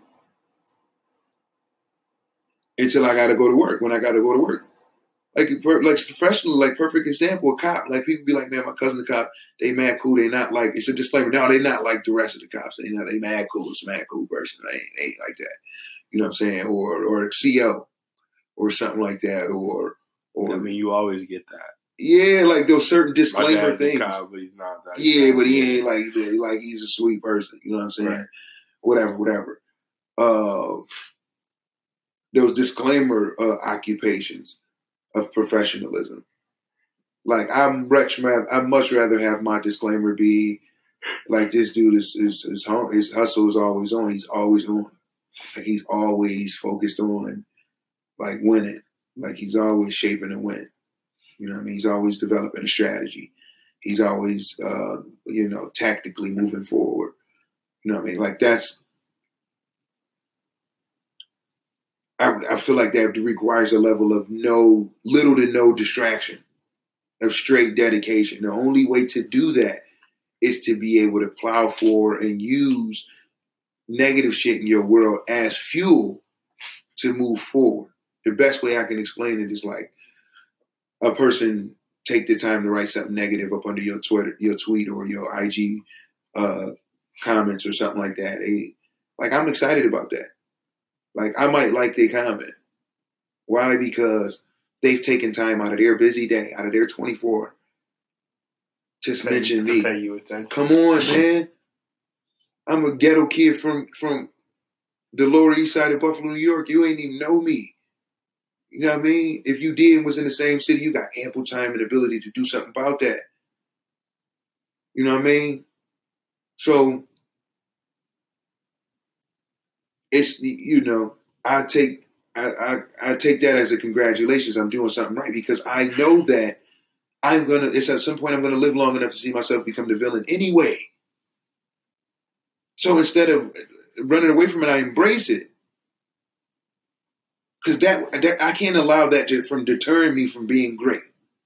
until I got to go to work, when I got to go to work. Like, like professional, like perfect example, a cop. Like people be like, man, my cousin a cop, they mad cool. They not like, it's a disclaimer. No, they not like the rest of the cops. They not, they mad cool. It's a mad cool person. They ain't, they ain't like that. You know what I'm saying? Or, or a C O or something like that. Or, or. I mean, you always get that. Yeah, like those certain disclaimer things. Cop, but he's not that yeah, but he ain't like, like he's a sweet person. You know what I'm saying? Right. Whatever, whatever. Uh, those disclaimer uh, occupations of professionalism. Like I'm much, I much rather have my disclaimer be like this dude is is his, his hustle is always on. He's always on. Like he's always focused on like winning. Like he's always shaping a win. You know what I mean? He's always developing a strategy. He's always uh, you know, tactically moving forward. You know what I mean? Like that's I, I feel like that requires a level of no, little to no distraction, of straight dedication. The only way to do that is to be able to plow forward and use negative shit in your world as fuel to move forward. The best way I can explain it is like a person take the time to write something negative up under your Twitter, your tweet or your I G uh, comments or something like that. They, like I'm excited about that. Like, I might like their comment. Why? Because they've taken time out of their busy day, out of their twenty-four, to pay, mention me. Pay you attention. Come on, man. I'm a ghetto kid from, from the Lower East Side of Buffalo, New York. You ain't even know me. You know what I mean? If you did and was in the same city, you got ample time and ability to do something about that. You know what I mean? So it's, you know, I take I, I I take that as a congratulations. I'm doing something right because I know that I'm gonna. It's at some point I'm gonna live long enough to see myself become the villain anyway. So instead of running away from it, I embrace it because that, that I can't allow that to, from deterring me from being great.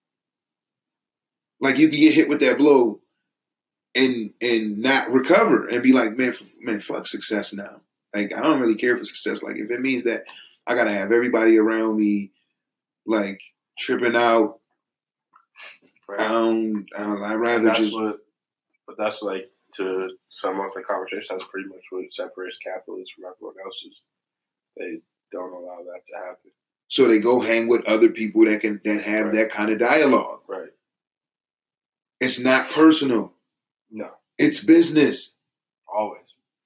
Like you can get hit with that blow and and not recover and be like, man, man, fuck success now. Like, I don't really care for success. Like, if it means that I got to have everybody around me, like, tripping out, right. I don't, I don't, I'd rather that's just... What, but that's, like, to sum up the conversation, that's pretty much what separates capitalists from everyone else's. They don't allow that to happen. So they go hang with other people that can that have right. that kind of dialogue. Right. It's not personal. No. It's business. Always.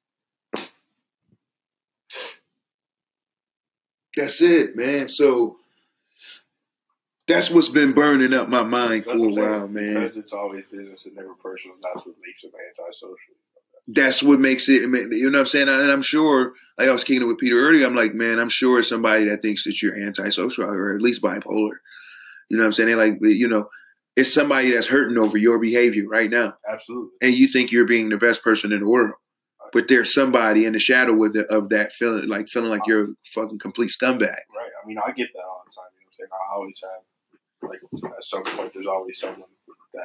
That's it, man. So that's what's been burning up my mind that's for a while, man. Because it's always business and never personal. That's what makes them antisocial. That's what makes it, you know what I'm saying? And I'm sure, like I was kicking it with Peter earlier, I'm like, man, I'm sure it's somebody that thinks that you're antisocial or at least bipolar. You know what I'm saying? They like, you know, it's somebody that's hurting over your behavior right now. Absolutely. And you think you're being the best person in the world. But there's somebody in the shadow with the, of that feeling, like feeling like you're a fucking complete scumbag. Right. I mean, I get that all the time. You know what I'm saying? I always have, like, at some point, there's always someone that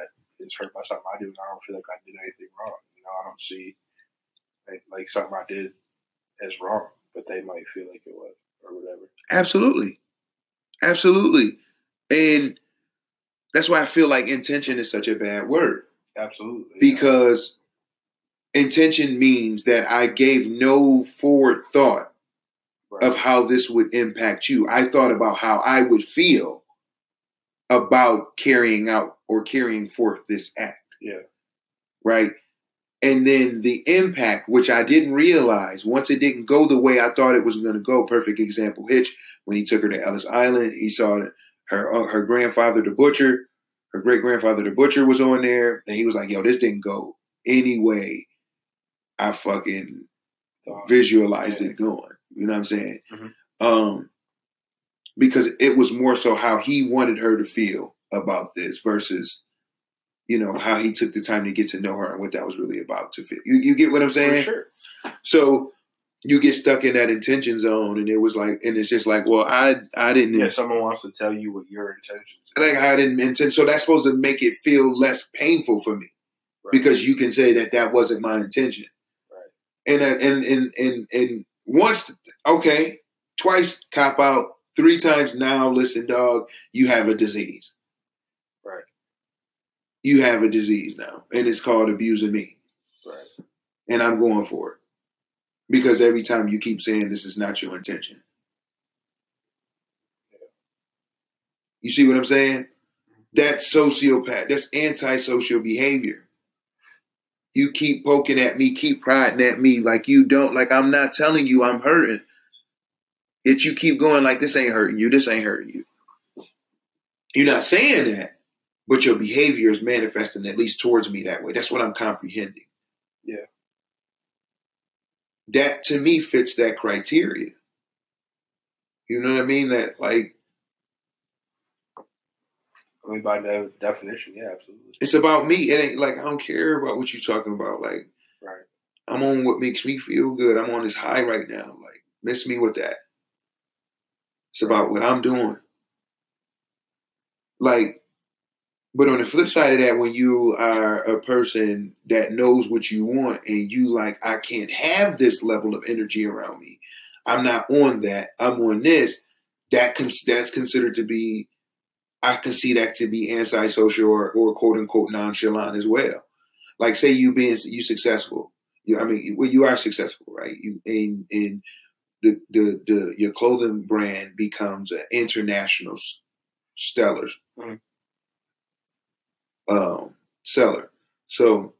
is hurt by something I do, and I don't feel like I did anything wrong. You know, I don't see like, like something I did as wrong, but they might feel like it was or whatever. Absolutely, absolutely, and that's why I feel like intention is such a bad word. Absolutely, because yeah. intention means that I gave no forward thought right. of how this would impact you. I thought about how I would feel about carrying out or carrying forth this act. Yeah. Right. And then the impact, which I didn't realize once it didn't go the way I thought it was going to go. Perfect example, Hitch, when he took her to Ellis Island, he saw her, uh, her grandfather, the butcher, her great grandfather, the butcher was on there. And he was like, yo, this didn't go any way I fucking visualized yeah. it going. You know what I'm saying? Mm-hmm. Um, because it was more so how he wanted her to feel about this versus, you know, how he took the time to get to know her and what that was really about to feel. You, you get what I'm saying? For sure. So you get stuck in that intention zone, and it was like, and it's just like, well, I I didn't. Yeah, someone wants to tell you what your intentions are. Like I didn't intend. So that's supposed to make it feel less painful for me, right. because you can say that that wasn't my intention. Right. And and and and and once, okay, twice cop out. Three times now, listen, dog, you have a disease. Right. You have a disease now, and it's called abusing me. Right. And I'm going for it. Because every time you keep saying this is not your intention. Yeah. You see what I'm saying? That's sociopath. That's antisocial behavior. You keep poking at me, keep prodding at me like you don't, like I'm not telling you I'm hurting. Yet you keep going like this ain't hurting you, this ain't hurting you. You're not saying that, but your behavior is manifesting at least towards me that way. That's what I'm comprehending. Yeah. That to me fits that criteria. You know what I mean? That like, I mean, by the definition, yeah, absolutely. It's about me. It ain't like I don't care about what you're talking about. Like, right. I'm on what makes me feel good. I'm on this high right now. Like, miss me with that. It's about what I'm doing. Like, but on the flip side of that, when you are a person that knows what you want and you like, I can't have this level of energy around me. I'm not on that. I'm on this. That cons- that's considered to be, I can see that to be antisocial or, or quote unquote nonchalant as well. Like, say you being you successful. You, I mean, well, you are successful, right? You in in. The, the the your clothing brand becomes an international stellar mm-hmm. um, seller. So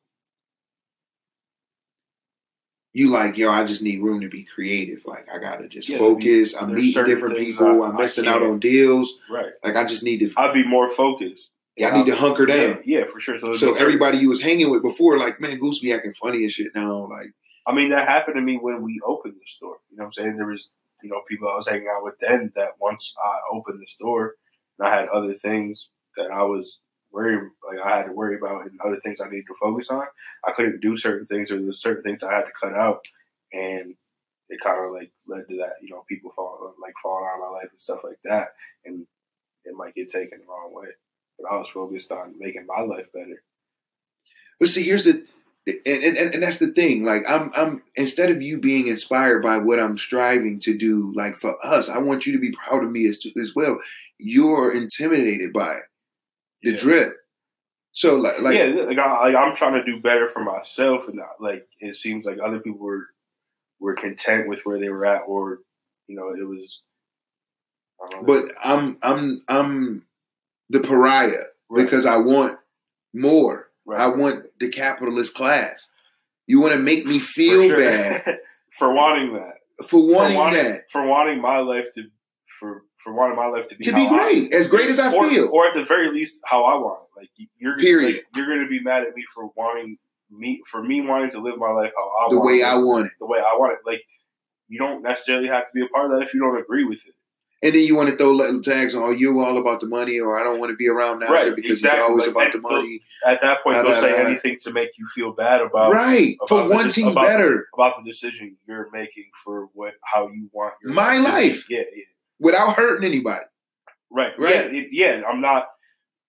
you like, yo, I just need room to be creative. Like I gotta just yeah, focus. Be, I'm meeting different people. I, I'm missing out on deals. Right. Like I just need to. I'd be more focused. Yeah, I need to hunker down. Yeah, yeah for sure. So, so everybody you was hanging with before, like, man, Goose be acting funny and shit now. Like, I mean, that happened to me when we opened the store. You know what I'm saying? There was, you know, people I was hanging out with then that once I opened the store and I had other things that I was worried, like I had to worry about and other things I needed to focus on, I couldn't do certain things or there's certain things I had to cut out. And it kind of like led to that, you know, people fall, like falling out of my life and stuff like that. And it might get taken the wrong way. But I was focused on making my life better. But see, here's the... And, and and that's the thing. Like I'm I'm instead of you being inspired by what I'm striving to do, like for us, I want you to be proud of me as as well. You're intimidated by it, the yeah. drip. So like, like yeah, like, I, like I'm trying to do better for myself, and not, like it seems like other people were were content with where they were at, or you know, it was. I don't know. But I'm I'm I'm the pariah right. because I want more. Right. I want the capitalist class. You want to make me feel for sure. bad for wanting that. For wanting, for wanting that. For wanting my life to for for wanting my life to be to be great, I, as great as I or, feel, or at the very least how I want it. Like you're period. Like, you're going to be mad at me for wanting me for me wanting to live my life how I the want way it, I want it, the way I want it. Like you don't necessarily have to be a part of that if you don't agree with it. And then you want to throw little tags on, oh, you're all about the money, or I don't want to be around now right, because exactly. it's always like, about the money. At that point, they'll say anything to make you feel bad about right about for wanting about, better about the decision you're making for what how you want your my life. Yeah, yeah, without hurting anybody. Right, right, yeah, it, yeah. I'm not.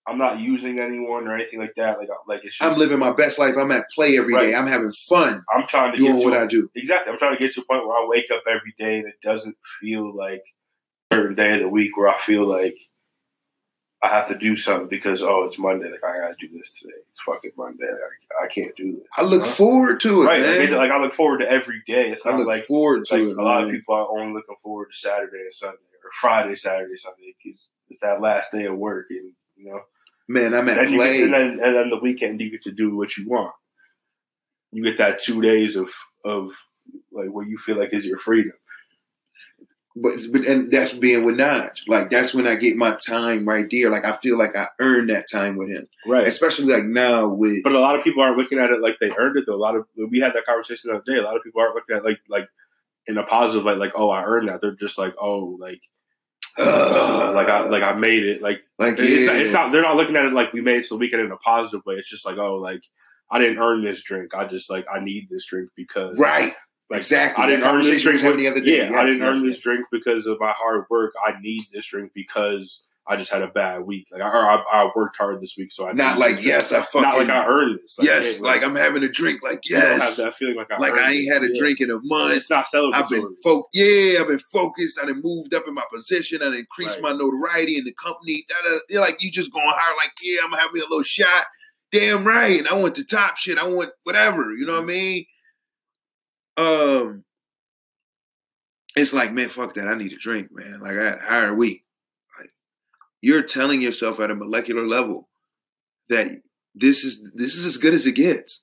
I'm not using anyone or anything like that. Like, like it's just, I'm living my best life. I'm at play every right. day. I'm having fun. I'm trying to doing get to what a, I do. Exactly. I'm trying to get to a point where I wake up every day and it doesn't feel like a certain day of the week where I feel like I have to do something because, oh, it's Monday. Like, I got to do this today. It's fucking Monday. I, I can't do this. I look you know? forward to it, right. man. Like, like, I look forward to every day. It's not I look like, forward to like it, a man. lot of people are only looking forward to Saturday and Sunday or Friday, Saturday, Sunday. Because it's that last day of work. And, you know. Man, I'm at then play. You get, and, then, and then the weekend, you get to do what you want. You get that two days of, of like, what you feel like is your freedom. But, but and that's being with Naj. Like, that's when I get my time right there. Like, I feel like I earned that time with him. Right. Especially, like, now with... But a lot of people aren't looking at it like they earned it, though. A lot of... We had that conversation the other day. A lot of people aren't looking at it like, like in a positive, like, like, oh, I earned that. They're just like, oh, like... Uh, like I like I made it. Like, like it's, yeah. not, it's not. They're not looking at it like we made it so we can in a positive way. It's just like, oh, like I didn't earn this drink. I just like I need this drink because right. Like, exactly. I didn't that earn this drink with, the other day. Yeah, yes, I didn't yes, earn yes. this drink because of my hard work. I need this drink because I just had a bad week. Like, I, I, I worked hard this week, so I not like yes, I fucking not like I earned this. Like, yes, hey, like, like I'm having a drink. Like yes, you don't have that feeling like I like earned I ain't it. had a yeah. drink in a month. It's not celebratory. I've been fo- yeah, I've been focused. I done moved up in my position. I done increased right. my notoriety in the company. Da-da. You're like you just going hard. Like yeah, I'm gonna have me a little shot. Damn right. And I want the top shit. I want whatever. You know what I mean? Um. It's like, man, fuck that. I need a drink, man. Like, I had a higher week. Like, you're telling yourself at a molecular level that this is this is as good as it gets.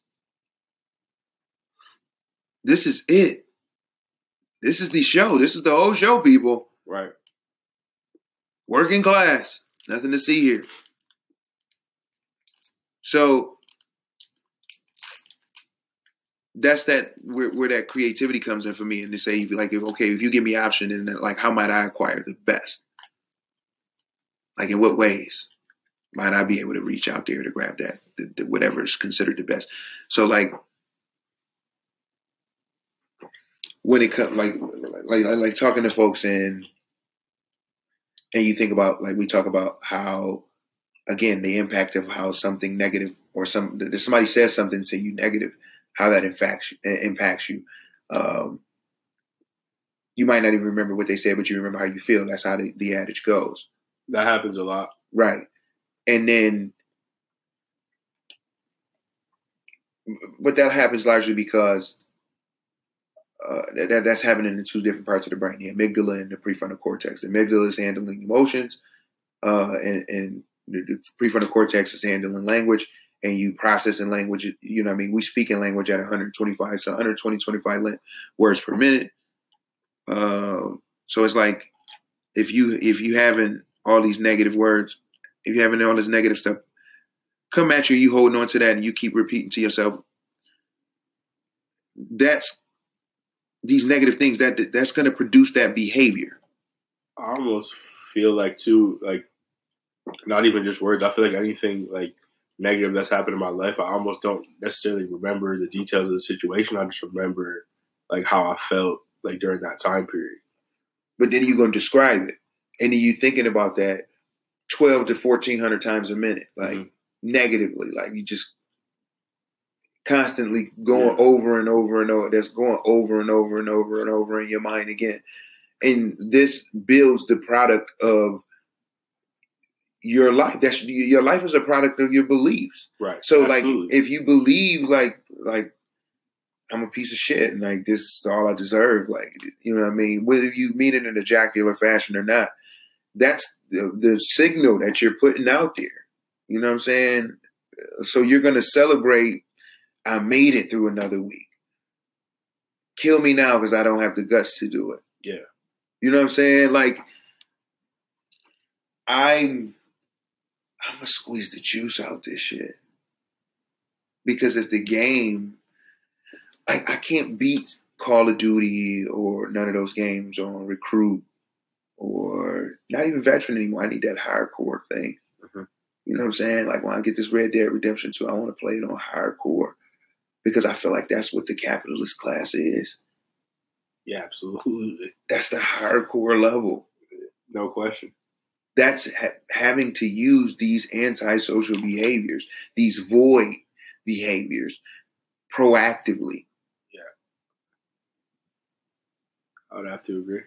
This is it. This is the show. This is the whole show, people. Right. Working class. Nothing to see here. So that's that where, where that creativity comes in for me, and to say like, if, okay, if you give me option, and like, how might I acquire the best? Like, in what ways might I be able to reach out there to grab that, the, the, whatever is considered the best? So like, when it comes like, like like like talking to folks and and you think about, like, we talk about how, again, the impact of how something negative or some that somebody says something to you negative, how that impacts impacts you. Um, you might not even remember what they said, but you remember how you feel. That's how the, the adage goes. That happens a lot. Right. And then, but that happens largely because uh, that, that's happening in two different parts of the brain, the amygdala and the prefrontal cortex. The amygdala is handling emotions, uh, and, and the prefrontal cortex is handling language. And you process in language, you know what I mean? We speak in language at one hundred twenty-five, so one hundred twenty, twenty-five words per minute. Um, so it's like, if you if you having all these negative words, if you having all this negative stuff come at you, you holding on to that, and you keep repeating to yourself, that's these negative things that that's going to produce that behavior. I almost feel like too, like not even just words. I feel like anything like negative that's happened in my life, I almost don't necessarily remember the details of the situation. I just remember like how I felt like during that time period. But then you're going to describe it, and then you're thinking about that twelve to fourteen hundred times a minute, like mm-hmm. negatively, like you just constantly going yeah. over and over and over. That's going over and over and over and over in your mind again, and this builds the product of your life. That's your life is a product of your beliefs. Right. So, Absolutely. like, if you believe, like, like I'm a piece of shit, and like this is all I deserve, like, you know what I mean? Whether you mean it in a jocular fashion or not, that's the, the signal that you're putting out there. You know what I'm saying? So you're gonna celebrate. I made it through another week. Kill me now because I don't have the guts to do it. Yeah. You know what I'm saying? Like, I'm. I'm gonna squeeze the juice out this shit. Because if the game, like, I can't beat Call of Duty or none of those games on Recruit or not even Veteran anymore. I need that hardcore thing. Mm-hmm. You know what I'm saying? Like, when I get this Red Dead Redemption two, I want to play it on hardcore because I feel like that's what the capitalist class is. Yeah, absolutely. That's the hardcore level. No question. that's ha- having to use these antisocial behaviors, these void behaviors proactively. Yeah. I would have to agree.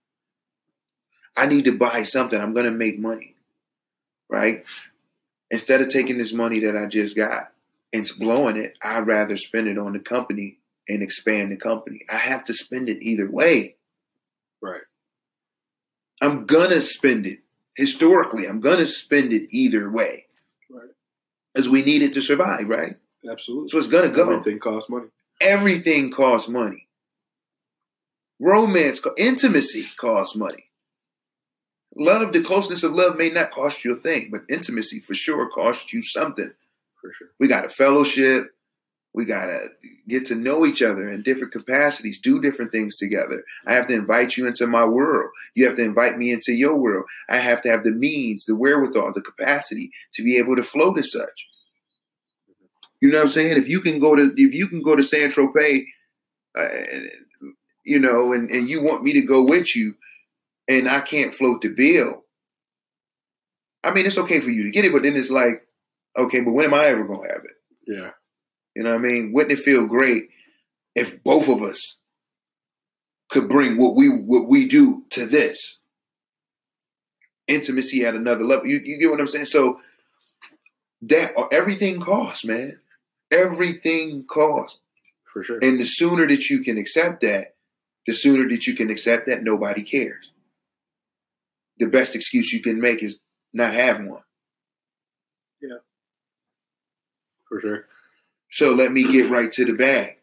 I need to buy something. I'm going to make money, right? Instead of taking this money that I just got and blowing it, I'd rather spend it on the company and expand the company. I have to spend it either way. Right. I'm going to spend it. Historically, I'm going to spend it either way. Right. As we need it to survive, right? Absolutely. So it's going to go. Everything costs money. Everything costs money. Romance, intimacy costs money. Love, the closeness of love may not cost you a thing, but intimacy for sure costs you something. For sure. We got to fellowship. We got to get to know each other in different capacities, do different things together. I have to invite you into my world. You have to invite me into your world. I have to have the means, the wherewithal, the capacity to be able to float as such. You know what I'm saying? If you can go to, if you can go to Saint Tropez, uh, you know, and, and you want me to go with you, and I can't float the bill. I mean, it's okay for you to get it, but then it's like, okay, but when am I ever gonna have it? Yeah. You know what I mean? Wouldn't it feel great if both of us could bring what we what we do to this? Intimacy at another level. You, you get what I'm saying? So that everything costs, man. Everything costs. For sure. And the sooner that you can accept that, the sooner that you can accept that nobody cares. The best excuse you can make is not have one. Yeah. For sure. So let me get right to the bag.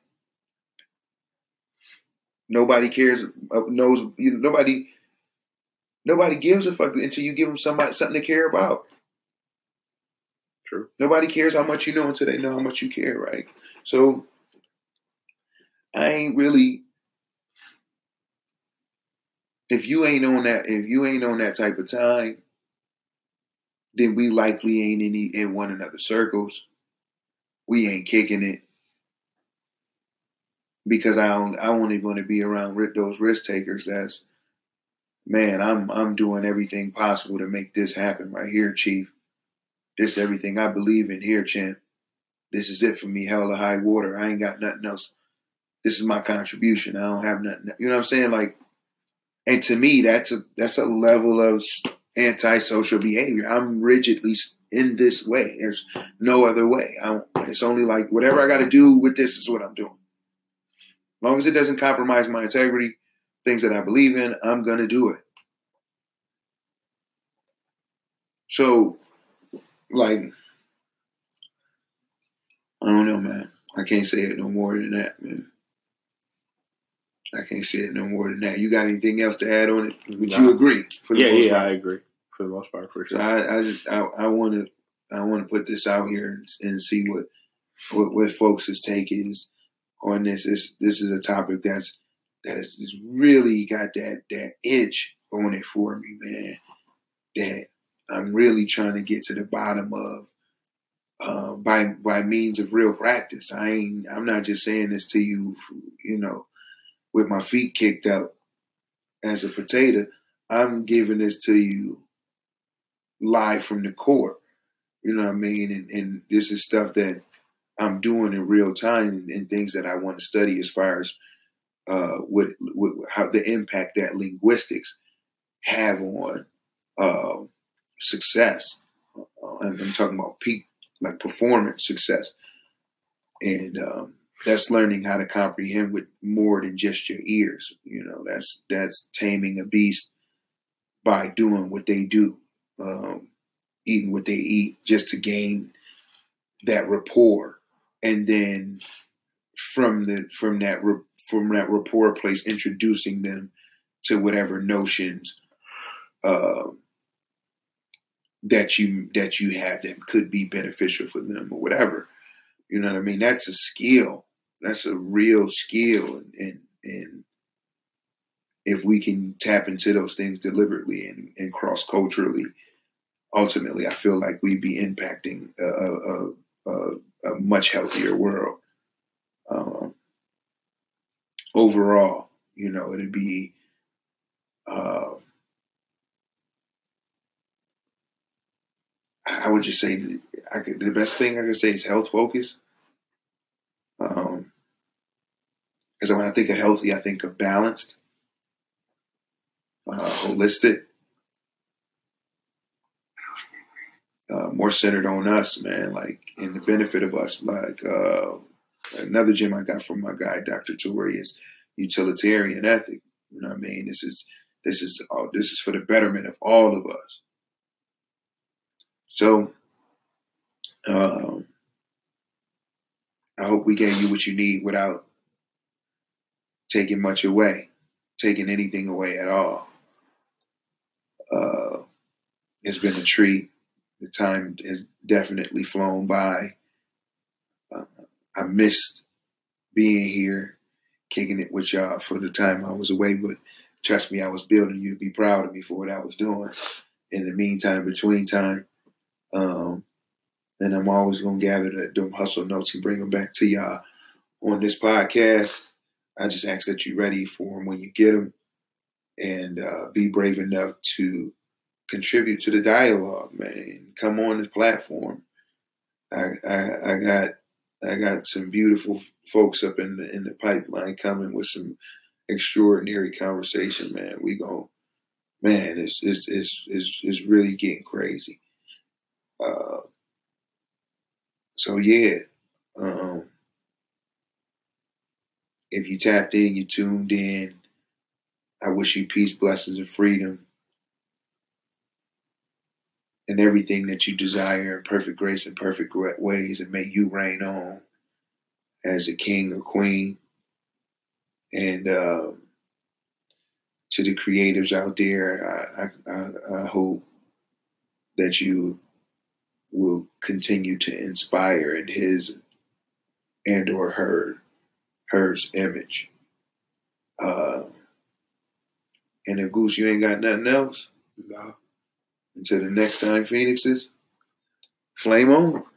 Nobody cares, knows, you know, nobody, nobody gives a fuck until you give them somebody something to care about. True. Nobody cares how much you know until they know how much you care, right? So I ain't really, if you ain't on that, if you ain't on that type of time, then we likely ain't in, in one another's circles. We ain't kicking it. Because I don't, I only want to be around those risk takers. That's, man, I'm I'm doing everything possible to make this happen right here, Chief. This is everything I believe in here, champ. This is it for me, hell or high water. I ain't got nothing else. This is my contribution. I don't have nothing. You know what I'm saying? Like, and to me, that's a that's a level of antisocial behavior. I'm rigidly in this way. There's no other way. I, it's only like whatever I got to do with this is what I'm doing. As long as it doesn't compromise my integrity, things that I believe in, I'm going to do it. So, like, I don't know, man. I can't say it no more than that, man. I can't say it no more than that. You got anything else to add on it? Would nah. you agree? For the yeah, most yeah, part? I agree. For the most part, for sure. So I, I, just, I, I want to, I want to put this out here and, and see what, what, what folks' take is on this. This, this is a topic that's that has just really got that that itch on it for me, man. That I'm really trying to get to the bottom of uh, by by means of real practice. I ain't. I'm not just saying this to you, you know, with my feet kicked up as a potato. I'm giving this to you live from the court. You know what I mean? And, and this is stuff that I'm doing in real time and, and things that I want to study as far as uh, what, what how the impact that linguistics have on uh, success. Uh, I'm, I'm talking about peak, like performance success, and um, that's learning how to comprehend with more than just your ears. You know, that's that's taming a beast by doing what they do, um, eating what they eat, just to gain that rapport, and then from the from that from that rapport place, introducing them to whatever notions uh, that you that you have that could be beneficial for them or whatever. You know what I mean? That's a skill. That's a real skill, and and, and if we can tap into those things deliberately and, and cross culturally, ultimately, I feel like we'd be impacting a, a, a, a much healthier world. Um, overall, you know, it'd be uh, I would just say that I could, the best thing I could say is health focus. Um, because when I think of healthy, I think of balanced, uh, holistic, uh, more centered on us, man. Like in the benefit of us. Like uh, another gem I got from my guy, Doctor Toure, is utilitarian ethic. You know what I mean? This is this is uh, this is for the betterment of all of us. So um, I hope we gave you what you need without taking much away, taking anything away at all. Uh, it's been a treat. The time has definitely flown by. Uh, I missed being here, kicking it with y'all for the time I was away, but trust me, I was building you to be proud of me for what I was doing. In the meantime, between time, um, and I'm always going to gather the, them hustle notes and bring them back to y'all on this podcast. I just ask that you're ready for them when you get them, and uh, be brave enough to contribute to the dialogue, man. Come on this platform. I, I, I got I got some beautiful folks up in the in the pipeline coming with some extraordinary conversation, man. We go, man. It's it's it's it's, it's really getting crazy. Uh, so yeah, um, if you tapped in, you tuned in. I wish you peace, blessings, and freedom, and everything that you desire in perfect grace and perfect ways, and may you reign on as a king or queen. And uh, to the creatives out there, I, I, I hope that you will continue to inspire in his and or her her's image. Uh, and if Goose, you ain't got nothing else, No. Until the next time, Phoenixes, flame on.